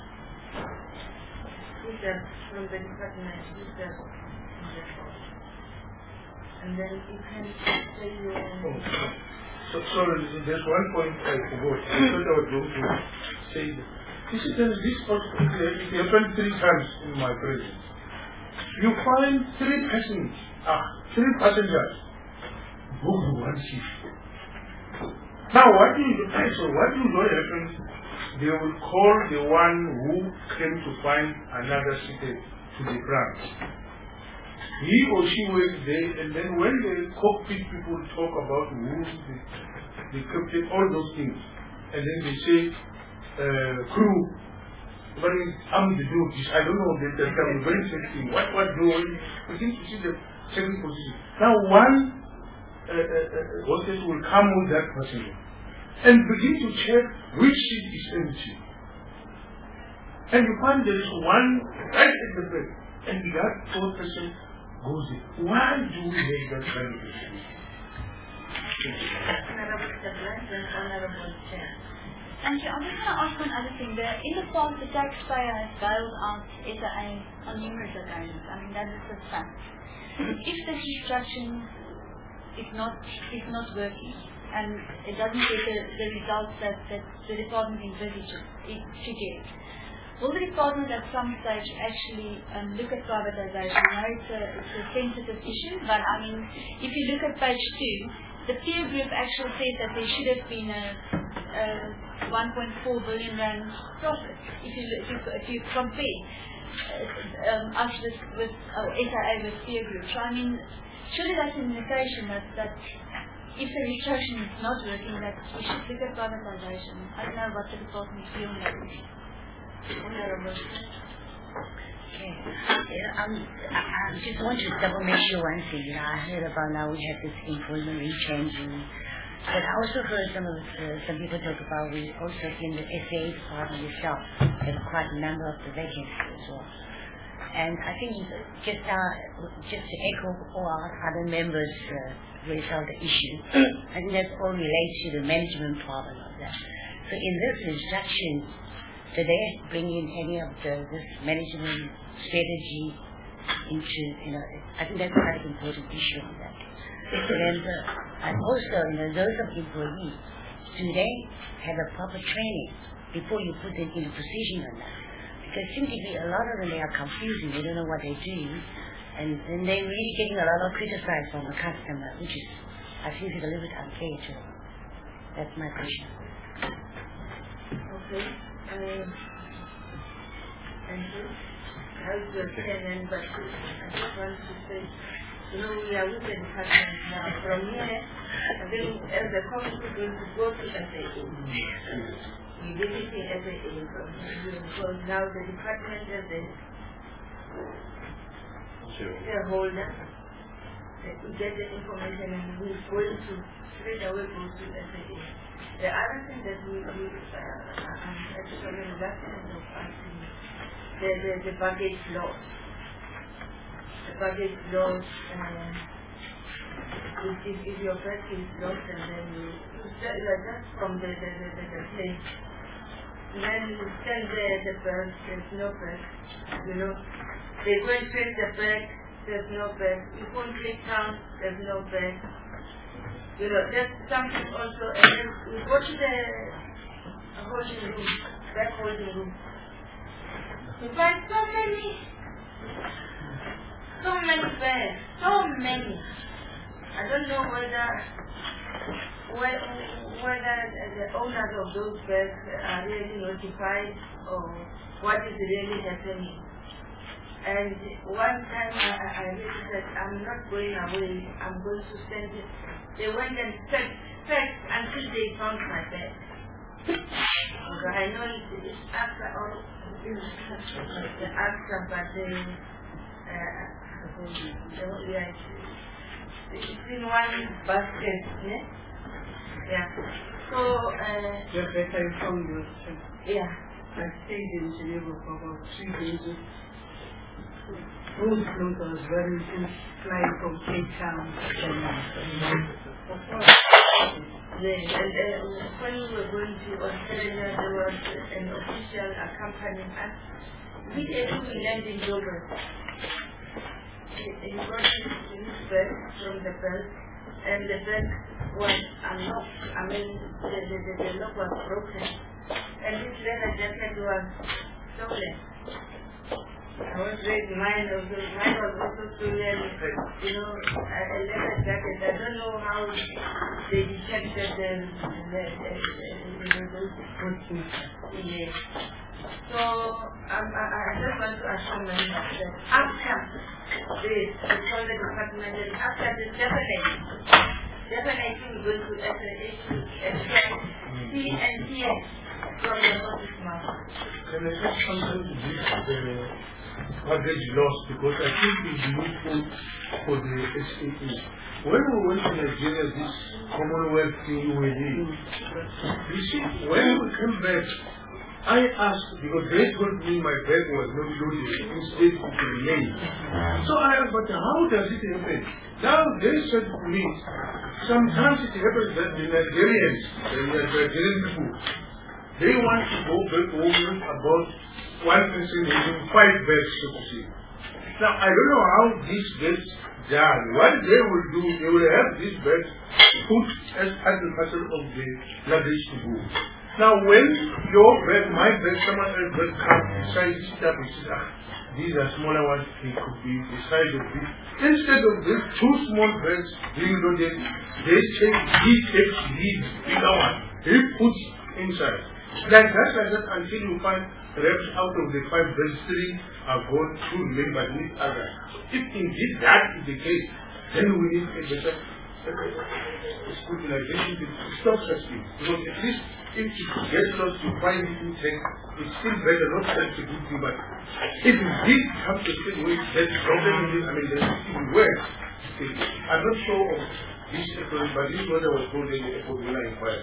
B: who said from the department, who said from the board. And then you can say your...
A: Sorry, there's one point I forgot. I thought I was going to say that. This particularly happened 3 times in my presence. You find 3 passengers booked one shift. Now what usually happens, they will call the one who came to find another ticket to the branch. He or she works there, and then when the cockpit people talk about rules, the captain, all those things, and then they say, crew, what is the duties? I don't know, they're very sensitive. What do we begin to see the second position? Now one hostess will come with that passenger and begin to check which seat is empty. And you find there is one right at the back, and that 4th person goes in. Why do we make that kind of decision?
B: Honorable Chairman and Honorable Chair.
D: Thank you. I'm just going to ask one other thing. In the past, the taxpayer has bailed out SAA on numerous occasions. I mean, that is a fact. If this restructuring is not working and it doesn't get the results that the department envisages, it suggests, will the department at some stage actually look at privatization? I know it's a sensitive issue, but I mean, if you look at page 2, the peer group actually says that there should have been a 1.4 billion rand profit. If you compare us with SAA with peer group. So I mean, surely that's an indication that if the restructuring is not working, that we should look at privatization. I don't know what the department is doing that. Honorable.
F: Okay. I just want to double make sure one thing. I heard about now we have this employment rechanging, but I also heard some people talk about we also in the SAA department itself have quite a number of the vacancies as well. And I think just to echo all our other members raise out the issue, I think that's all related to the management problem of that. So in this instruction, do they bring in any of this management strategy into, I think that's quite an important issue on that. And also, those of employees, do they have a proper training before you put them in a position on that? Because simply a lot of them, they are confusing, they don't know what they're doing, and they're really getting a lot of criticism from the customer, which is, I think, is a little bit unfair to them. That's my question.
B: Okay. Thank you. I was just saying, but I just want to say, we are with the department now. From here, I think as a committee is going to go to SAA. We visiting SAA because now the department has the shareholder. We get the information and we're going to straight away go to SAA. The other thing that we actually reluctant of asking the baggage loss. The baggage loss, if your bag is lost and then you just from the place, then you stand there at the bus, there's no bus. You know, they go and take the bag, there's no bag. You go and take town, there's no bag. You know, that's something also. And then we go to the holding room, back holding room. You find so many bags, so many. I don't know whether the owners of those bags are really notified or what is really happening. And one time I really said, I'm not going away, I'm going to send it. They went and searched until they found my bag. So I know it's after all, the after, but it's in one basket, yeah? Yeah. So,
E: Rebecca, you found your strength.
B: yeah.
E: I stayed in Geneva for about 3 days. All the clothes I was wearing since flying from Cape Town to
B: Yes, and when we were going to Australia, there was an official accompanying us. We landed in Joburg. He got his bag from the belt, and the bag was unlocked. I mean, the lock was broken, and his leather jacket was stolen. I was very mine was also stolen, you know, a leather jacket. I don't know how they detected those. Yes. So I just want to assure myself that after this, we told the department that after this, definitely we're going to extract C and TS from the office now.
A: Can I add something to this? Package lost, because I think it's useful for the SAE. When we went to Nigeria, this Commonwealth thing we did, you see, when we came back, I asked, because they told me my bag was not loaded, instead it remained. So I asked, but how does it happen? Now they said to me, sometimes it happens that the Nigerians, the Nigerian people, they want to go back home about one person using 5 bags to see. Now I don't know how this gets done. What they will do, they will have these bags put as part and parcel of the luggage to go. Now when your bag, my bag, someone else's bag comes beside this stuff, these are smaller ones, they could be the size of this. Instead of these 2 small bags being loaded, they take these bigger one. They put inside. Like that until you find perhaps out of the 5 bags, 3 are gone, 2 remain, but need others. If indeed that is the case, then we need a better scrutinization to stop such things. Because at least if you get lost, you find it in tank, it's still better, not such a good thing, but if indeed comes to the way there's a problem in this, I mean, there's even worse. I'm not sure of this effort, but this is what I was told in the effort when I inquired.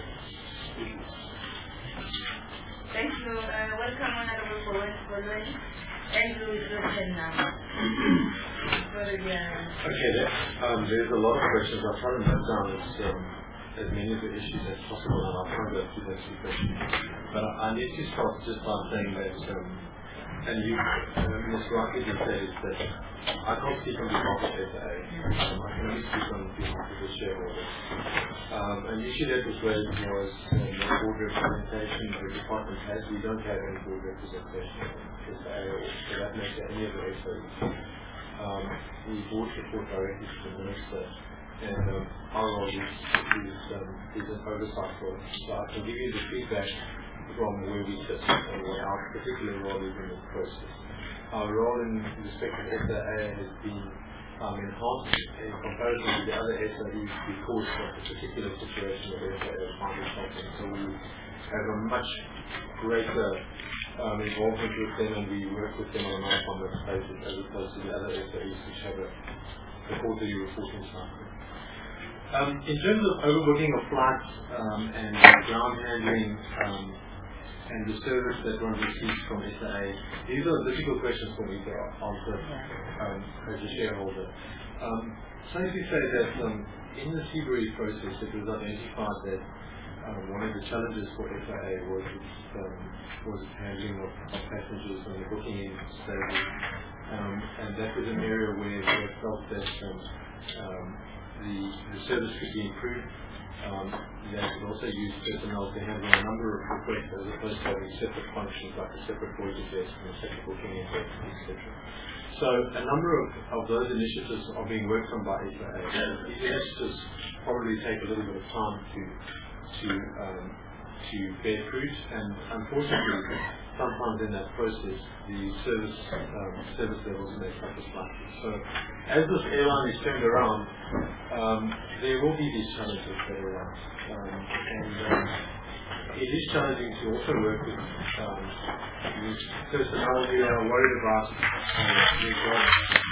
B: Thank you. Welcome, Honorable Bolweni. Andrew is open now.
C: Okay, there's a lot of questions. I'll try to note down as many of the issues as possible, and I'll try to go through those few questions. But I need to start just by saying that, and you, Ms. Rocky did say is that I can't speak on behalf of SAA. I can only speak on behalf of the shareholders. An issue that was raised was board representation. The department has. We don't have any board representation in SAA, so that makes any of the SAAs. We board report directly to the minister, and our role is an oversight role. So I can give you the feedback from where we sit and what our particular role is in this process. Our role in respect of SAA has been enhanced in comparison to the other SAEs because of the particular situation that SAA is finding itself in. So we have a much greater involvement with them, and we work with them on a non-conflict basis as opposed to the other SAEs which have a quarterly reporting cycle. In terms of overbooking of flights and ground handling and the service that one receives from SAA, these are difficult questions for me to answer as a shareholder. Safely say that in the Seabury process it was identified that one of the challenges for SIA was its handling of passengers on the booking end stage. And that was an area where they felt that the service could be improved. They could also use personnel to handle a number of requests as opposed to having separate functions like a separate voice desk and a separate booking end desk, etc. So a number of those initiatives are being worked on by SIA. These initiatives probably take a little bit of time to bear fruit, and unfortunately, sometimes in that process, the service levels may suffer slightly. So, as this airline is turned around, there will be these challenges that arise, and it is challenging to also work with personnel who are worried about their jobs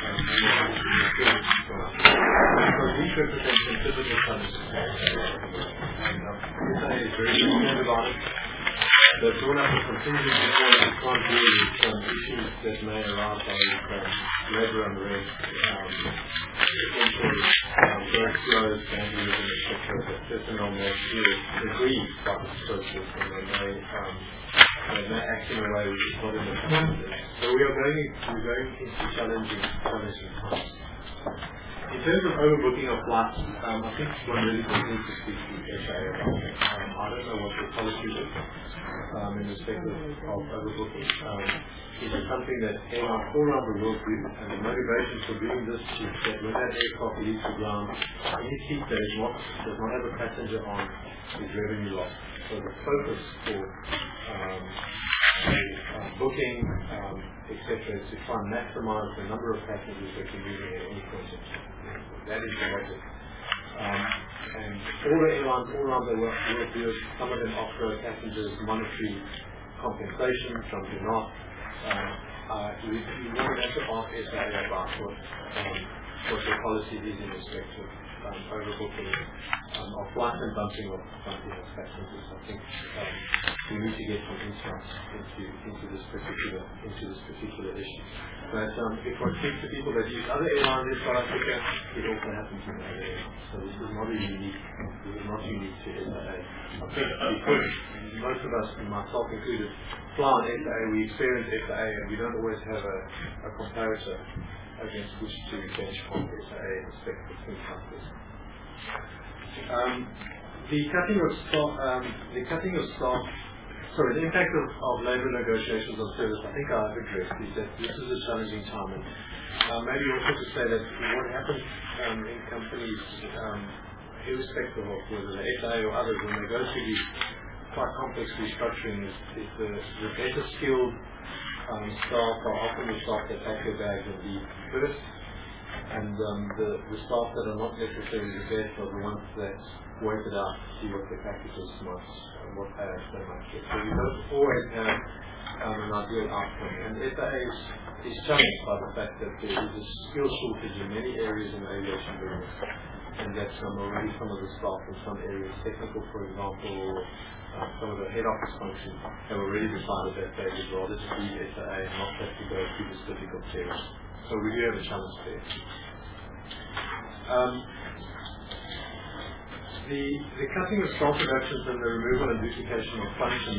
C: because these represent some typical challenges. And SIA is very concerned about it. They've drawn up a contingency plan to try and deal with some issues that may arise by labour unrest, potential workflows, vandalism, etc. that personnel may feel aggrieved by this process, and they may act in a way which is not in their capacity. So we're going into challenging times. In terms of overbooking of flights, I think one really does need to speak to SIA about that. I don't know what the policy is in respect of overbooking. It is something that airlines all around the world do, and the motivation for doing this is that when that aircraft leaves the ground, any seat that does not have a passenger on is revenue loss. So the focus for booking, etc., is to try and maximize the number of passengers that can move in at any point in time. That is the logic. And all the airlines all around the world do it. Some of them offer passengers monetary compensation, some do not. We would have to ask SIA about what their policy is in respect of overbooking of flights and bumping of passengers. I think we need to get some insights into this particular issue. But if I speak to people that use other airlines in South Africa, it also happens in other airlines. So this is not unique to SIA. I think because most of us, and myself included, fly on SIA, we experience SIA, and we don't always have a comparator against which to benchmark SIA in respect of things like this. The impact of labour negotiations on service, I think I've addressed, is that this is a challenging time. And maybe also to say that what happens in companies, irrespective of whether the SIA or others, when they go through these quite complex restructuring, is the better skilled staff are often the staff that pack their bags and leave first, and the staff that are not necessarily the best are the ones that wait it out to see what their packages might, what payouts they might get. So we don't always have an ideal outcome, and SIA is challenged by the fact that there is a skill shortage in many areas in the aviation business, and that already some of the staff in some areas, technical for example, some of the head office functions have already decided that they would rather just leave SIA and not have to go through this difficult period. So we do have a challenge there. The cutting of staff reductions and the removal and duplication of functions,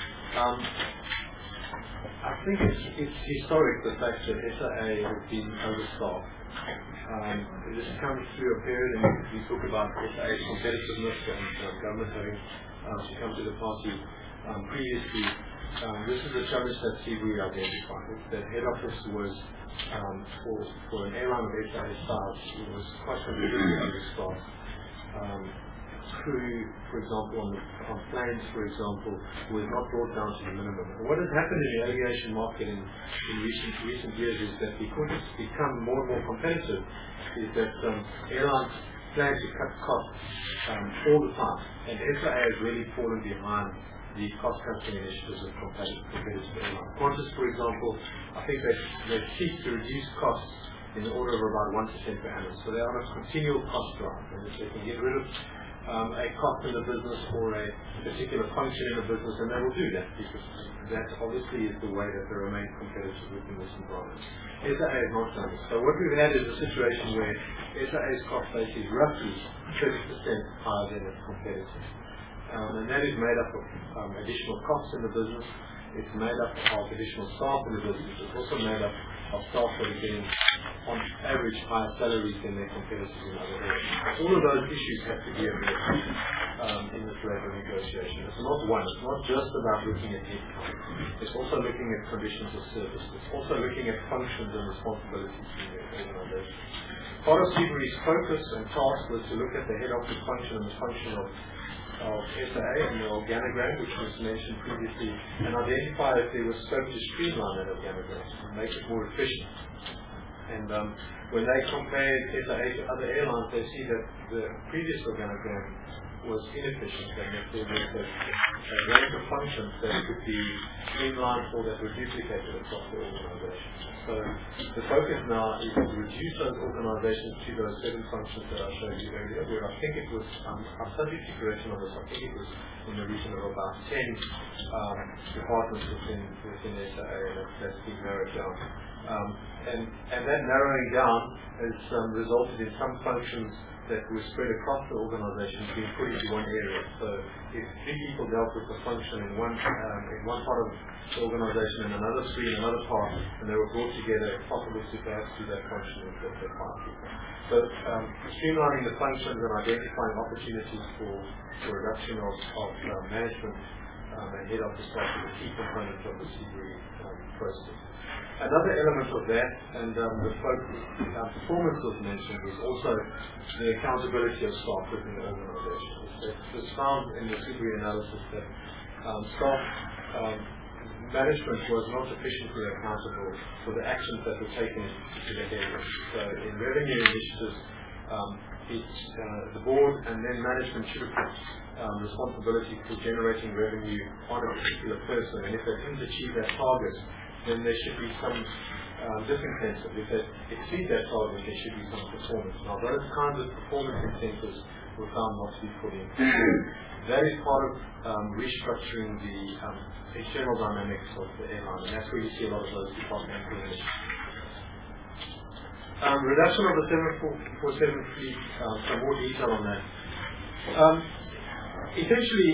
C: I think it's historic the fact that SIA has been overstaffed. This comes through a period, and we talk about SIA's competitiveness and government having to come to the party previously. This is a challenge that CBE identified. That head office was, for an airline of SIA's size, it was quite considerably overstaffed. Crew, for example, on planes, for example, was not brought down to the minimum. And what has happened in the aviation market in recent years is that because it's become more and more competitive, is that airlines plan to cut costs all the time, and SIA has really fallen behind the cost-cutting initiatives of competitive airlines. Qantas, for example, I think they seek to reduce costs in the order of about 1% per annum. So they are on a continual cost drive, and if they can get rid of a cost in the business or a particular function in the business, and they will do that, because that obviously is the way that they remain competitive within this environment. SIA has not done this. So what we've had is a situation where SIA's cost base is roughly 30% higher than its competitors. and that is made up of additional costs in the business. It's made up of additional staff in the business. It's also made up of staff that are getting, on average, higher salaries than their competitors in other areas. All of those issues have to be addressed in this labour negotiation. It's not one. It's not just about looking at headcount. It's also looking at conditions of service. It's also looking at functions and responsibilities in the organisation. Part of Seabury's focus and task was to look at the head office function and the function of SAA and the organogram, which was mentioned previously, and identify if there was scope to streamline that organogram and make it more efficient. And when they compared SAA to other airlines, they see that the previous organogram was inefficient, and if there was a range of functions that could be streamlined or that were duplicated across the organisation. So the focus now is to reduce those organisations to those 7 functions that I showed you earlier, where I think it was, I'm subject to correction on this, I think it was in the region of about 10 departments within SAA that's been narrowed down. And that narrowing down has resulted in some functions that were spread across the organisation being put into one area. So if 3 people dealt with the function in one part of the organisation and another 3 in another part, and they were brought together, it's possible to perhaps do that function with 5 people. So streamlining the functions and identifying opportunities for reduction of management and head office staff is a key component of the Seabury process. Another element of that, and the performance was mentioned, was also the accountability of staff within the organisation. It was found in the Seabury analysis that staff management was not sufficiently accountable for the actions that were taken in particular areas. So in revenue initiatives, the board and then management should have put responsibility for generating revenue on a particular person, and if they didn't achieve that target, then there should be some disincentives. If they exceed that target, there should be some performance. Now, those kinds of performance incentives were found not to be fully included. That is part of restructuring the external dynamics of the airline, and that's where you see a lot of those departmental initiatives. Reduction of the 747 fleet, some more detail on that. Essentially,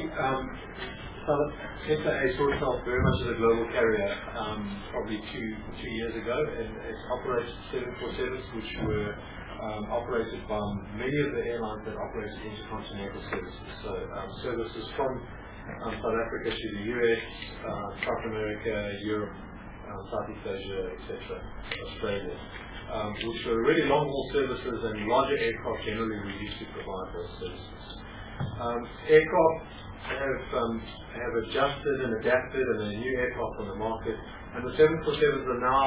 C: SAA saw itself very much as a global carrier probably two years ago, and it operated 747s which were operated by many of the airlines that operated intercontinental services. So services from South Africa to the US, South America, Europe, Southeast Asia, etc., Australia, which were really long-haul services, and larger aircraft generally were used to provide those services. Aircraft have adjusted and adapted, and there are new aircraft on the market, and the 747s are now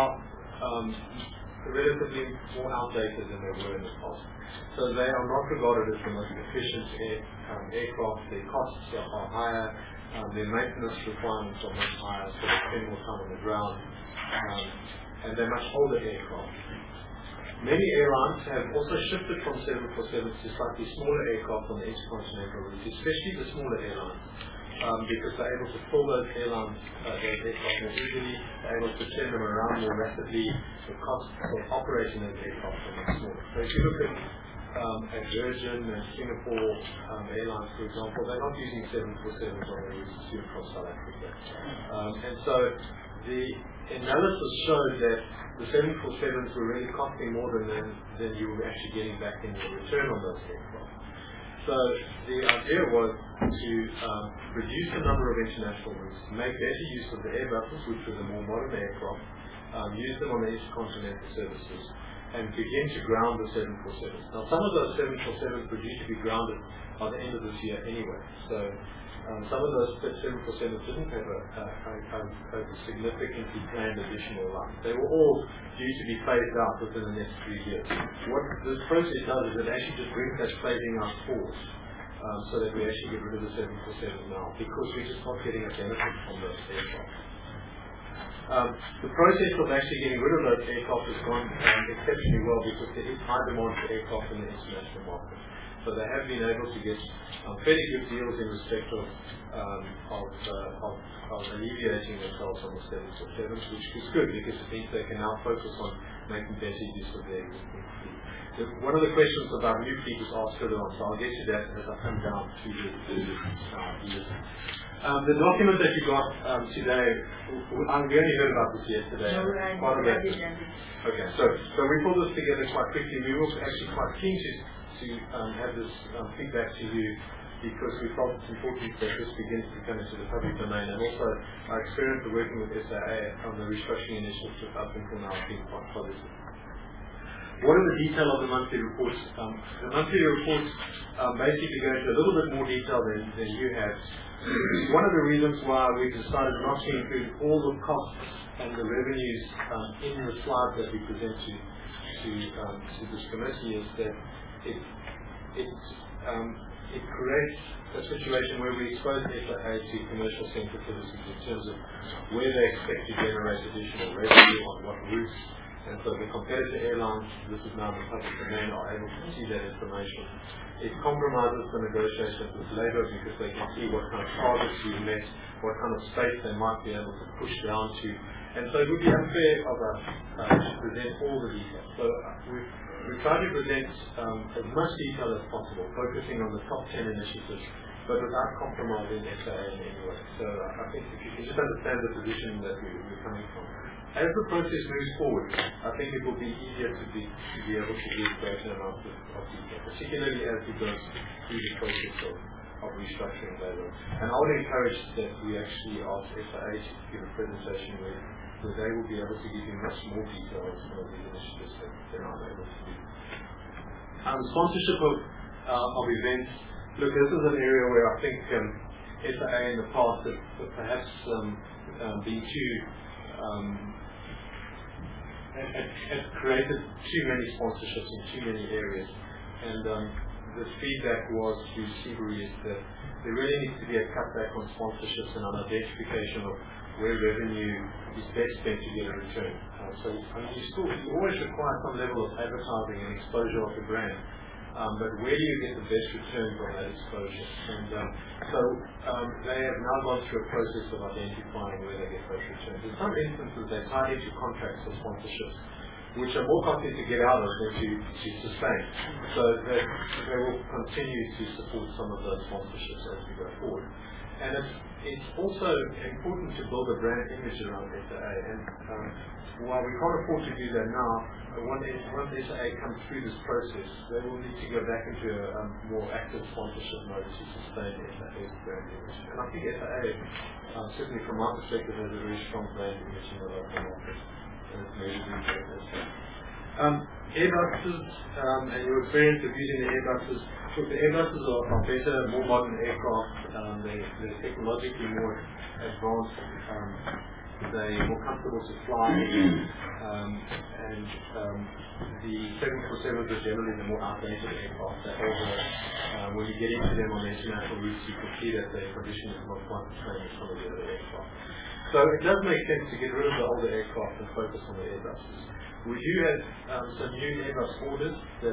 C: relatively more outdated than they were in the past. So they are not regarded as the most efficient aircraft. Their costs are higher, their maintenance requirements are much higher, so they spend more time on the ground, and they're much older aircraft. Many airlines have also shifted from 747s to slightly smaller aircraft on the intercontinental route, especially the smaller airlines, because they're able to fill those aircraft more easily, they're able to turn them around more rapidly. The costs of operating those aircraft are much smaller. So if you look at Virgin and Singapore Airlines, for example, they're not using 747s on their routes to and from South Africa. And so the analysis showed that the 747s were really costing more than you were actually getting back in your return on those aircraft. So the idea was to reduce the number of international routes, make better use of the Airbuses, which were the more modern aircraft, use them on the intercontinental services, and begin to ground the 747s. Now, some of those 747s were due to be grounded by the end of this year anyway. So some of those 747s didn't have a significantly planned additional life. They were all due to be phased out within the next 3 years. What this process does is it actually just brings that phasing out forward, so that we actually get rid of the 747 now, because we're just not getting a benefit from those aircraft. The process of actually getting rid of those aircraft has gone exceptionally well, because there is high demand for aircraft in the international market. So they have been able to get fairly good deals in respect of alleviating themselves on the 747s, which is good because it means they can now focus on making better use of their existing fleet. One of the questions about new fleet was asked further on, so I'll get to that as I come down to the list. The document that you got today, we only heard about this yesterday.
B: No,
C: part of that. Okay, so we pulled this together quite quickly. We were actually quite keen to have this feedback to you because we felt it's important that this begins to come into the public domain, and also our experience of working with SAA on the restructuring initiative up until now has been quite positive. What are the detail of the monthly reports? The monthly reports basically go into a little bit more detail than you have. One of the reasons why we decided not to include all the costs and the revenues in the slides that we present to this committee is that it creates a situation where we expose SAA to commercial sensitivities in terms of where they expect to generate additional revenue, on what routes. And so the competitor airlines, this is now the public domain, are able to see that information. It compromises the negotiations with Labour because they can see what kind of targets you met, what kind of space they might be able to push down to. And so it would be unfair of us to present all the details. So we've tried to present as much detail as possible, focusing on the top 10 initiatives, but without compromising SAA in any way. So I think if you can just understand the position that we're coming from. As the process moves forward, I think it will be easier to be able to give greater amounts of detail, particularly as we go through the process of restructuring Labour. And I would encourage that we actually ask SAA to give a presentation where they will be able to give you much more detail on some of these initiatives that they're not able to do. Sponsorship of events. Look, this is an area where I think SAA in the past have perhaps been too had created too many sponsorships in too many areas, and the feedback was to Seabury is that there really needs to be a cutback on sponsorships and an identification of where revenue is best spent to get a return. So I mean, you always require some level of advertising and exposure of the brand, but where do you get the best return from that exposure? And so they have now gone through a process of identifying where they get those returns. In some instances, they're tied into contracts for sponsorships, which are more costly to get out of than to sustain. So that they will continue to support some of those sponsorships as we go forward. And it's also important to build a brand image around SAA. And while we can't afford to do that now, once SAA comes through this process, they will need to go back into a more active sponsorship mode to sustain SAA's brand image. And I think SAA, certainly from my perspective, has a very strong brand image in the local market. And it's maybe doing that. Airbuses and your experience of using the Airbuses. Look, the Airbuses are better, more modern aircraft. They're technologically more advanced. They're more comfortable to fly. And the 747s are generally the more outdated aircraft. They're older. When you get into them on the international routes, you can see that their condition is not quite the same as some of the other aircraft. So it does make sense to get rid of the older aircraft and focus on the Airbuses. We do have some new Airbus orders that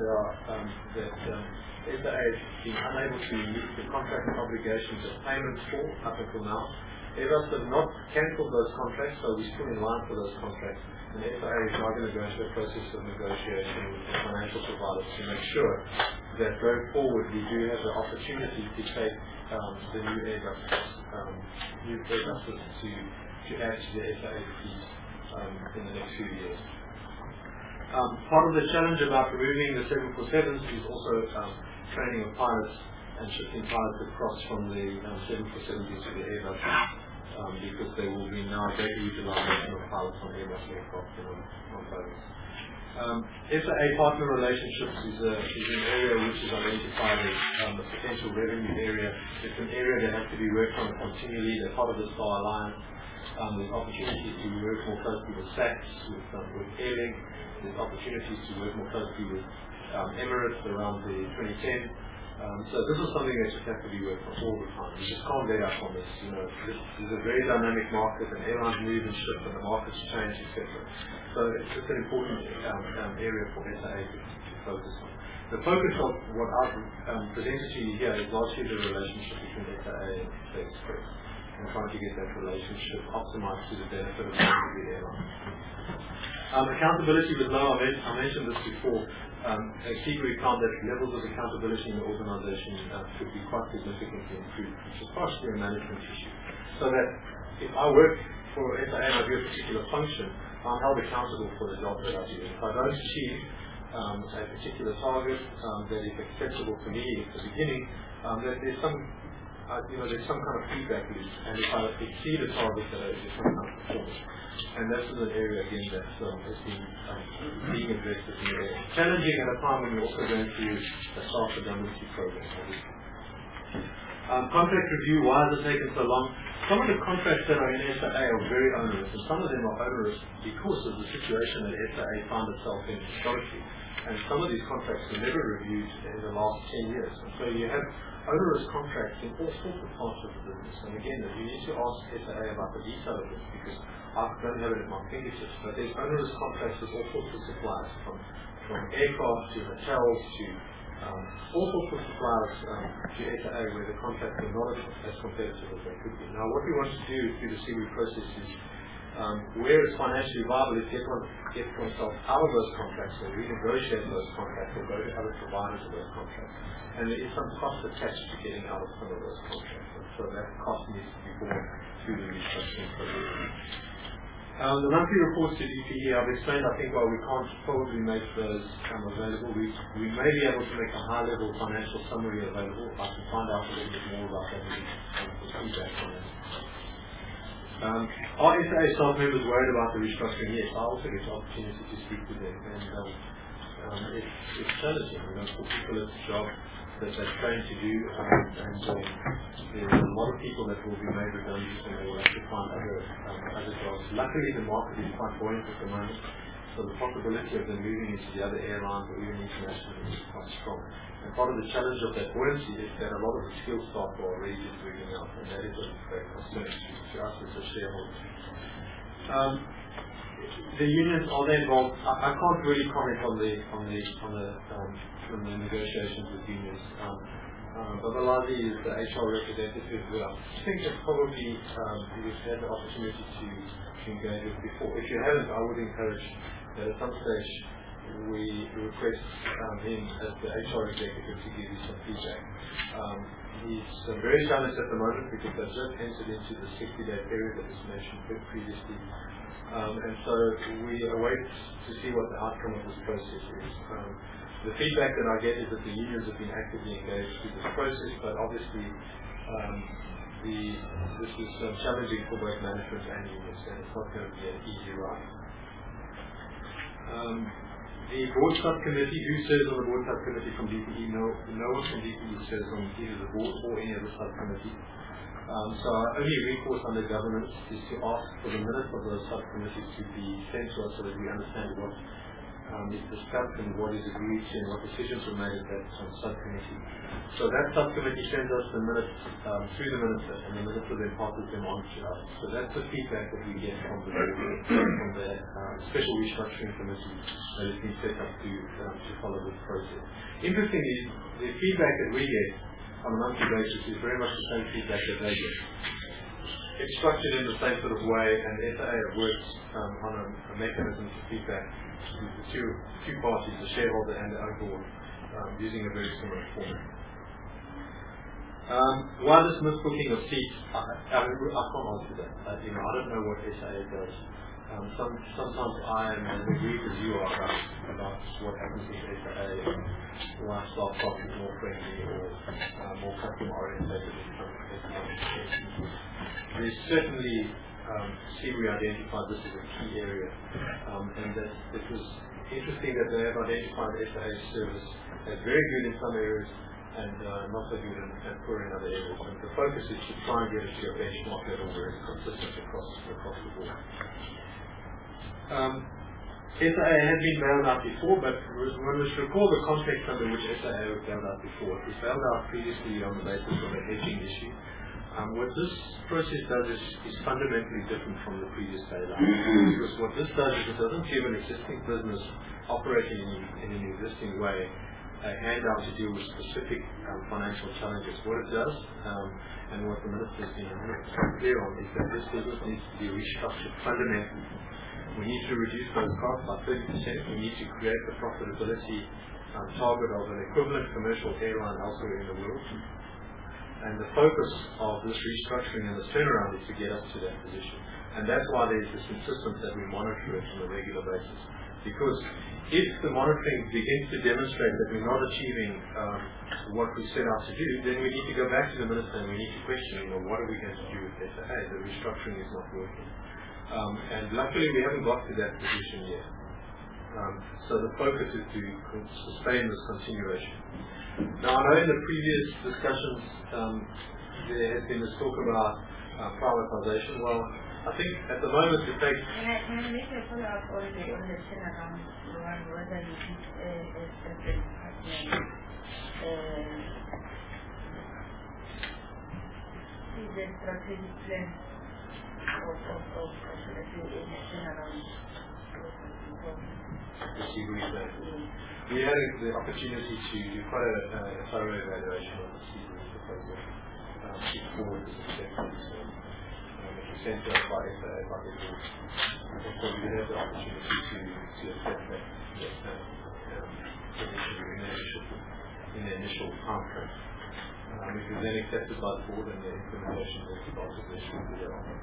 C: SAA has been unable to meet the contract obligations of payments for up until now. Airbus have not cancelled those contracts, so we're still in line for those contracts. And SAA is now going to go into a process of negotiation with the financial providers to make sure that going forward we do have the opportunity to take the new Airbuses to add to the SAA fleet in the next few years. Part of the challenge about removing the 747s is also training of pilots and shifting pilots across from the 747s into the Airbus because there will be now greater utilization of pilots on Airbus aircraft and on Boeing. SAA partner relationships is an area which is identified as a potential revenue area. It's an area that has to be worked on continually. They're part of the Star Alliance. There's opportunities to work more closely with SACS, with Airlink. There's opportunities to work more closely with Emirates around the 2010. So this is something that just has to be worked on all the time. You just can't let up on this. This is a very dynamic market, and airlines move and shift, and the markets change, etc. So it's just an important area for SAA to focus on. The focus of what I've presented to you here is largely the relationship between SAA and SAA Express. and trying to get that relationship optimized to the benefit of the airline. Accountability was low. I mentioned this before. Seabury found that levels of accountability in the organization could be quite significantly improved, which is partially a management issue. So that if I work for SIA and I do a particular function, I'm held accountable for the job that I do. If I don't achieve a particular target that is acceptable to me at the beginning, there's some kind of feedback loop. And if I exceed a target, there's some kind of performance. And this is an area again that has been being addressed as an area. Challenging at a time when we're also going through a staff redundancy program. Contract review, why has it taken so long? Some of the contracts that are in SIA are very onerous, and some of them are onerous because of the situation that SIA found itself in historically. And some of these contracts were never reviewed in the last 10 years. And so you have onerous contracts in all sorts of parts of the business. And again, you need to ask SIA about the detail of this because I don't have it at my fingertips. But there's onerous contracts with all sorts of suppliers, from aircraft to hotels to all sorts of suppliers to SIA where the contracts are not as competitive as they could be. Now, what we want to do through the Seabury process is where it's financially viable is get oneself out of those contracts or renegotiate those contracts or go to other providers of those contracts. And there is some cost attached to getting out of some of those contracts. And so that cost needs to be borne through the restructuring process. The monthly reports to DPE, I've explained, I think, why we can't probably make those available. We may be able to make a high-level financial summary available. I can find out a little bit more about that and feedback on that. Are SIA staff members worried about the restructuring? Yes, I also get the opportunity to speak to them. And it's challenging, for people it's a job that they're trained to do, and there are a lot of people that will be made redundant and they will have to find other jobs. Luckily, the market is quite buoyant at the moment, so the possibility of them moving into the other airlines or even internationally is quite strong. And part of the challenge of that buoyancy is that a lot of the skilled staff are already just moving out, and that is a great concern to us as a shareholder. The unions, are they involved? I can't really comment on the negotiations with unions. Babalazi is the HR representative who I think that probably you've had the opportunity to engage with before. If you haven't, I would encourage that at some stage we request him as the HR executive to give you some feedback. He's very challenged at the moment because they've just entered into the 60-day period that was mentioned previously. And so we await to see what the outcome of this process is. The feedback that I get is that the unions have been actively engaged through this process, but obviously this is challenging for both management and unions, and it's not going to be an easy ride. The board subcommittee, who serves on the board subcommittee from DPE? No one from DPE serves on either the board or any of the subcommittees. So our only recourse under governance is to ask for the minutes of those subcommittees to be sent to us so that we understand what is discussed and what is agreed to and what decisions were made at that subcommittee. So that subcommittee sends us the minutes through the minister, and the minister then passes them on to us. So that's the feedback that we get from the special restructuring committee that has been set up to follow this process. Interestingly, the feedback that we get on a monthly basis is very much the same feedback that they get. It's structured in the same sort of way, and SIA works on a mechanism for feedback to the two parties, the shareholder and the own board, using a very similar format. Why this misbooking of seats? I can't answer that. I don't know what SIA does. Sometimes I am as aggrieved as you are about what happens with SIA, why staff cost is more friendly or more customer orientated in some cases. There's certainly Seabury identified this as a key area, and that it was interesting that they have identified SIA service as very good in some areas and not so good and poor in other areas. And the focus is to try and get it to a benchmark level where it's consistent across the board. SIA has been bailed out before, but when we recall the context under which SIA was bailed out before, it was bailed out previously on the basis of a hedging issue. What this process does is fundamentally different from the previous bailout. Because what this does is it doesn't give an existing business operating in an existing way a handout to deal with specific financial challenges. What it does, and what the Minister has been clear on, is that this business needs to be restructured fundamentally. We need to reduce those costs by 30%. We need to create the profitability target of an equivalent commercial airline elsewhere in the world. And the focus of this restructuring and this turnaround is to get us to that position. And that's why there's this insistence that we monitor it on a regular basis. Because if the monitoring begins to demonstrate that we're not achieving what we set out to do, then we need to go back to the Minister and we need to question, what are we going to do with SAA? The restructuring is not working. And luckily we haven't got to that position yet. So the focus is to sustain this continuation. Now I know in the previous discussions there has been this talk about privatization. Well, I think at the moment it takes...
B: Can I make a follow-up on the turnaround one, whether you think see the strategic plan of let's say, a turnaround?
C: The Seabury plan. We had the opportunity to do quite a thorough evaluation of the Seabury proposal. Before it was accepted. It was sent to us by SAA, by the board. And so we had the opportunity to accept that in the initial time frame. It was then accepted by the board and the implementation was about the shortly thereafter.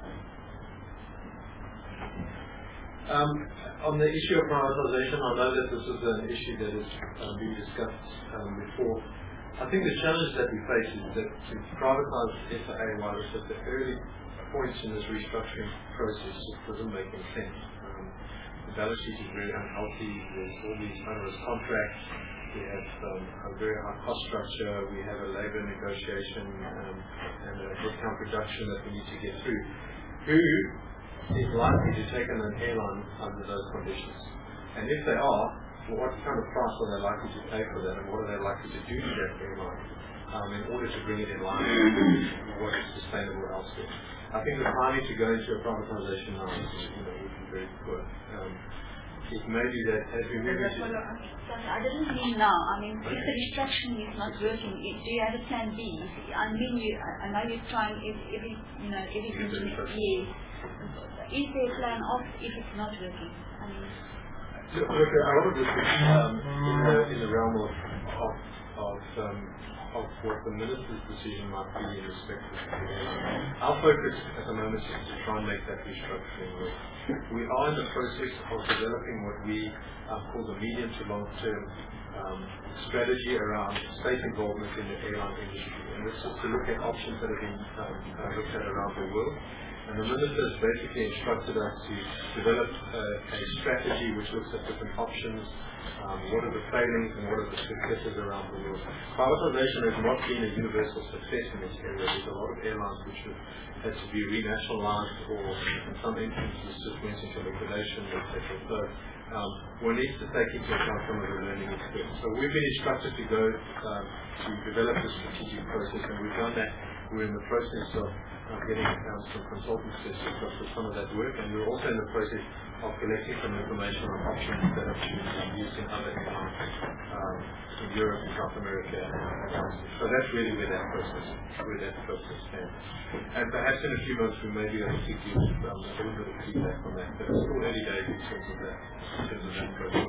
C: On the issue of privatization, I know that this is an issue that has been discussed before. I think the challenge that we face is that to privatize SAA while it's at the early points in this restructuring process just doesn't make any sense. The balance sheet is very unhealthy. There's all these onerous contracts. We have a very high cost structure. We have a labour negotiation and a headcount reduction that we need to get through. Who is likely to take on an airline under those conditions? And if they are, what kind of price are they likely to pay for that, and what are they likely to do to that airline in order to bring it in line with what is sustainable elsewhere? I think the timing to go into a privatization now would be very poor. It may be that as we move into...
D: I didn't mean now. I mean, if the restructuring is not working, do you have a plan B? I know you're trying everything to make clear. Is there a plan off if it's not working? I mean...
C: Look, a lot of this is in the realm of what the Minister's decision might be in respect to the airline. Our focus at the moment is to try and make that restructuring work. We are in the process of developing what we call the medium to long term strategy around state involvement in the airline industry. And this is to look at options that have been looked at around the world. And the Minister has basically instructed us to develop a strategy which looks at different options, what are the failings and what are the successes around the world. Privatization has not been a universal success in this area. There's a lot of airlines which have had to be renationalized or in some instances just went into liquidation, etc. So one needs to take into account some of the learning experience. So we've been instructed to go to develop a strategic process, and we've done that. We're in the process of getting some consultants to assist us with some of that work, and we're also in the process of collecting some information on options that have been used in other airlines in Europe and South America and elsewhere. So that's really where that process stands. And perhaps in a few months we may be able to give a little bit of feedback on that, but it's still early days in terms of that process.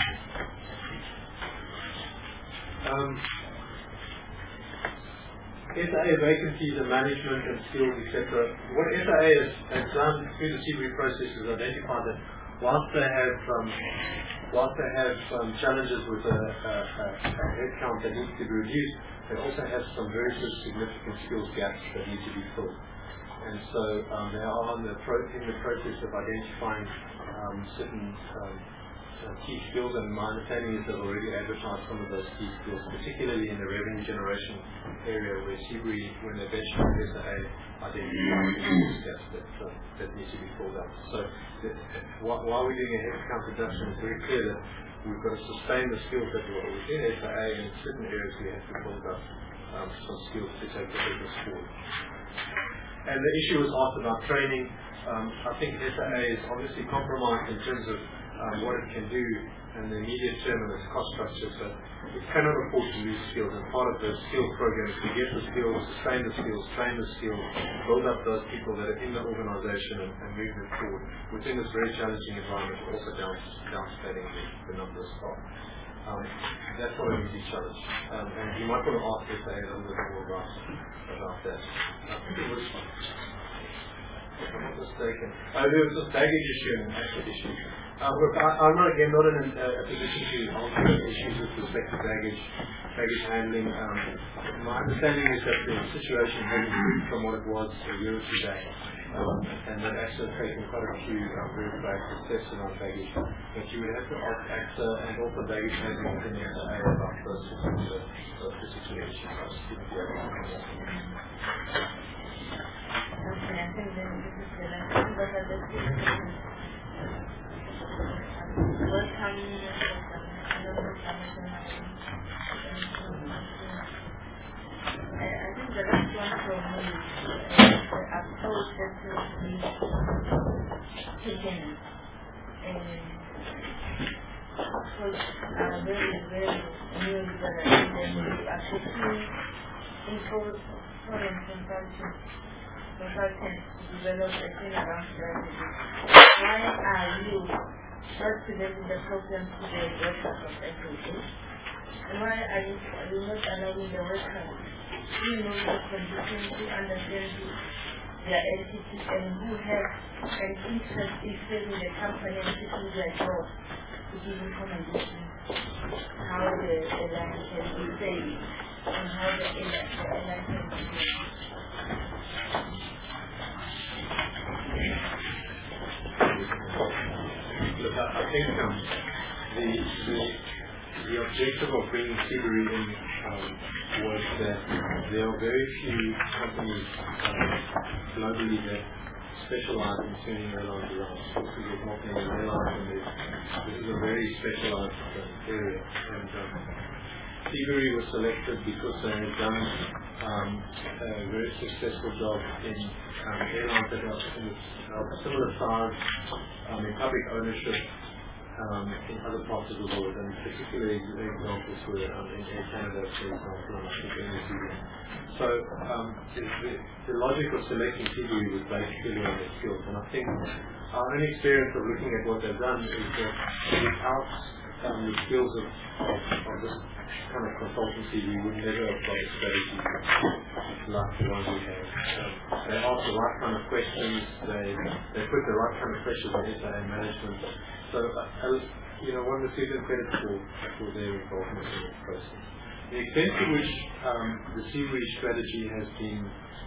C: SAA vacancies and management and skills, etc. What SAA has done through the Seabury process is identify that whilst they have challenges with a headcount that needs to be reduced, they also have some very significant skills gaps that need to be filled. And so they are in the process of identifying certain key skills, and my understanding is they've already advertised some of those key skills, particularly in the revenue generation area where Seabury, when they benchmark SAA, identified skills gaps that need to be filled up. So while we're doing a headcount reduction, it's very clear that we've got to sustain the skills that were within SAA, and in certain areas we have to build up some skills to take the business forward. And the issue was asked about training. I think SAA is obviously compromised in terms of what it can do in the immediate term and its cost structure. So it cannot afford to lose skills, and part of the skills program is to get the skills, sustain the skills, train the skills, build up those people that are in the organization and move them forward within this very challenging environment, also downscaling the number of staff. That's not an easy challenge. And you might want to ask if they a little bit more about that. I think it was, if I'm not mistaken, there was this baggage issue and an asset issue. Look, I'm not in a position to answer issues with respect to baggage handling. My understanding is that the situation has improved from what it was a year or two back, and that AXA has taken quite a few very proactive steps around baggage. But you would have to ask AXA and also baggage handling within the SAA about those particular issues. I just didn't be able to answer that.
B: Okay, I think then this is the last one, but at the I think the last one for me is the approach that will be taken. Approach very, very new and we are taking foreign consultants to develop a turnaround strategy. Why are you not presenting the problems to the workers of SAA? And why are you not allowing the workers who know the conditions, who understand their entity, and who have an interest in saving the company and keeping their jobs to give recommendations how the airline can be saved and how the airline can be saved?
C: Look, I think the objective of bringing Seabury in was that there are very few companies globally that specialize in turning airlines around. This is not an airline, and this is a very specialized area. And Seabury was selected because they had done a very successful job in airlines that are similar size in public ownership in other parts of the world, and particularly the examples were in Air Canada, for example, and I think in New Zealand. So the logic of selecting Seabury was based purely on their skills, and I think our own experience of looking at what they've done is that without the skills of this kind of consultancy, we would never have got a strategy like the one we have. They ask the right kind of questions, they put the right kind of pressures on SAA management. So, one must give them credit for their involvement in this process. The extent to which the Seabury strategy has been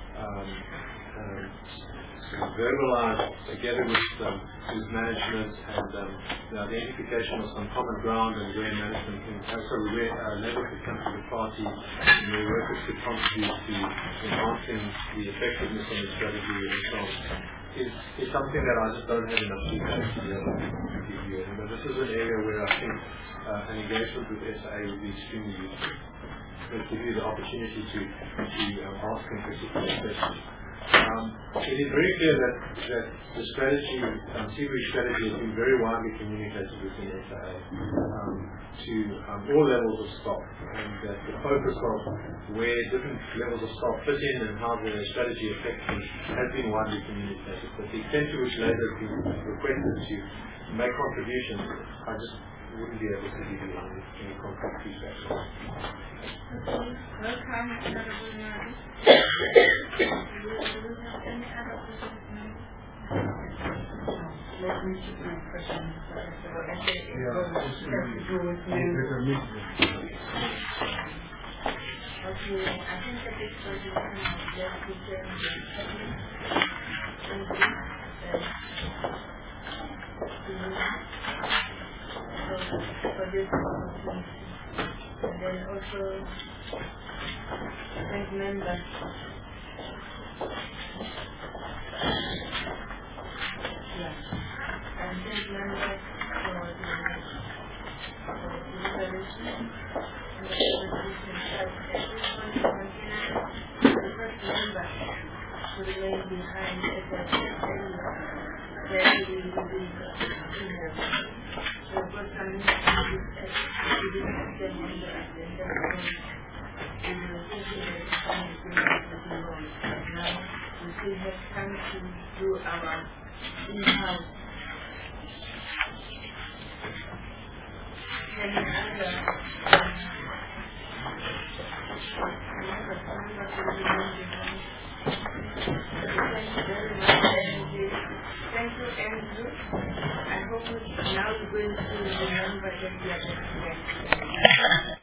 C: verbalized together with management and the identification of some common ground and where management can also where Labour could come to the party and where workers could contribute to enhancing the effectiveness of the strategy and so on is something that I just don't have enough feedback to be able to give you. But this is an area where I think an engagement with SAA would be extremely useful. It gives you the opportunity to ask them particular questions. It is very clear that the strategy, Seabury strategy, has been very widely communicated within SAA to all levels of staff, and that the focus of where different levels of staff fit in and how the strategy affects them has been widely communicated. But the extent to which Labour has been requested to make contributions, I just wouldn't be able to give you any concrete feedback.
B: Welcome,
E: Let me check my questions.
B: Okay, I think the big solution is just to turn for this opportunity. And then also thank members. And thank members for the resolution and the resolution the first member to remain behind as I said earlier, that we will be the first time we didn't have them on the agenda, we were thinking that the time is going to be wrong. But now we still have time to do our in-house. And other Thank you, Andrew. I hope now we're going to remember that we are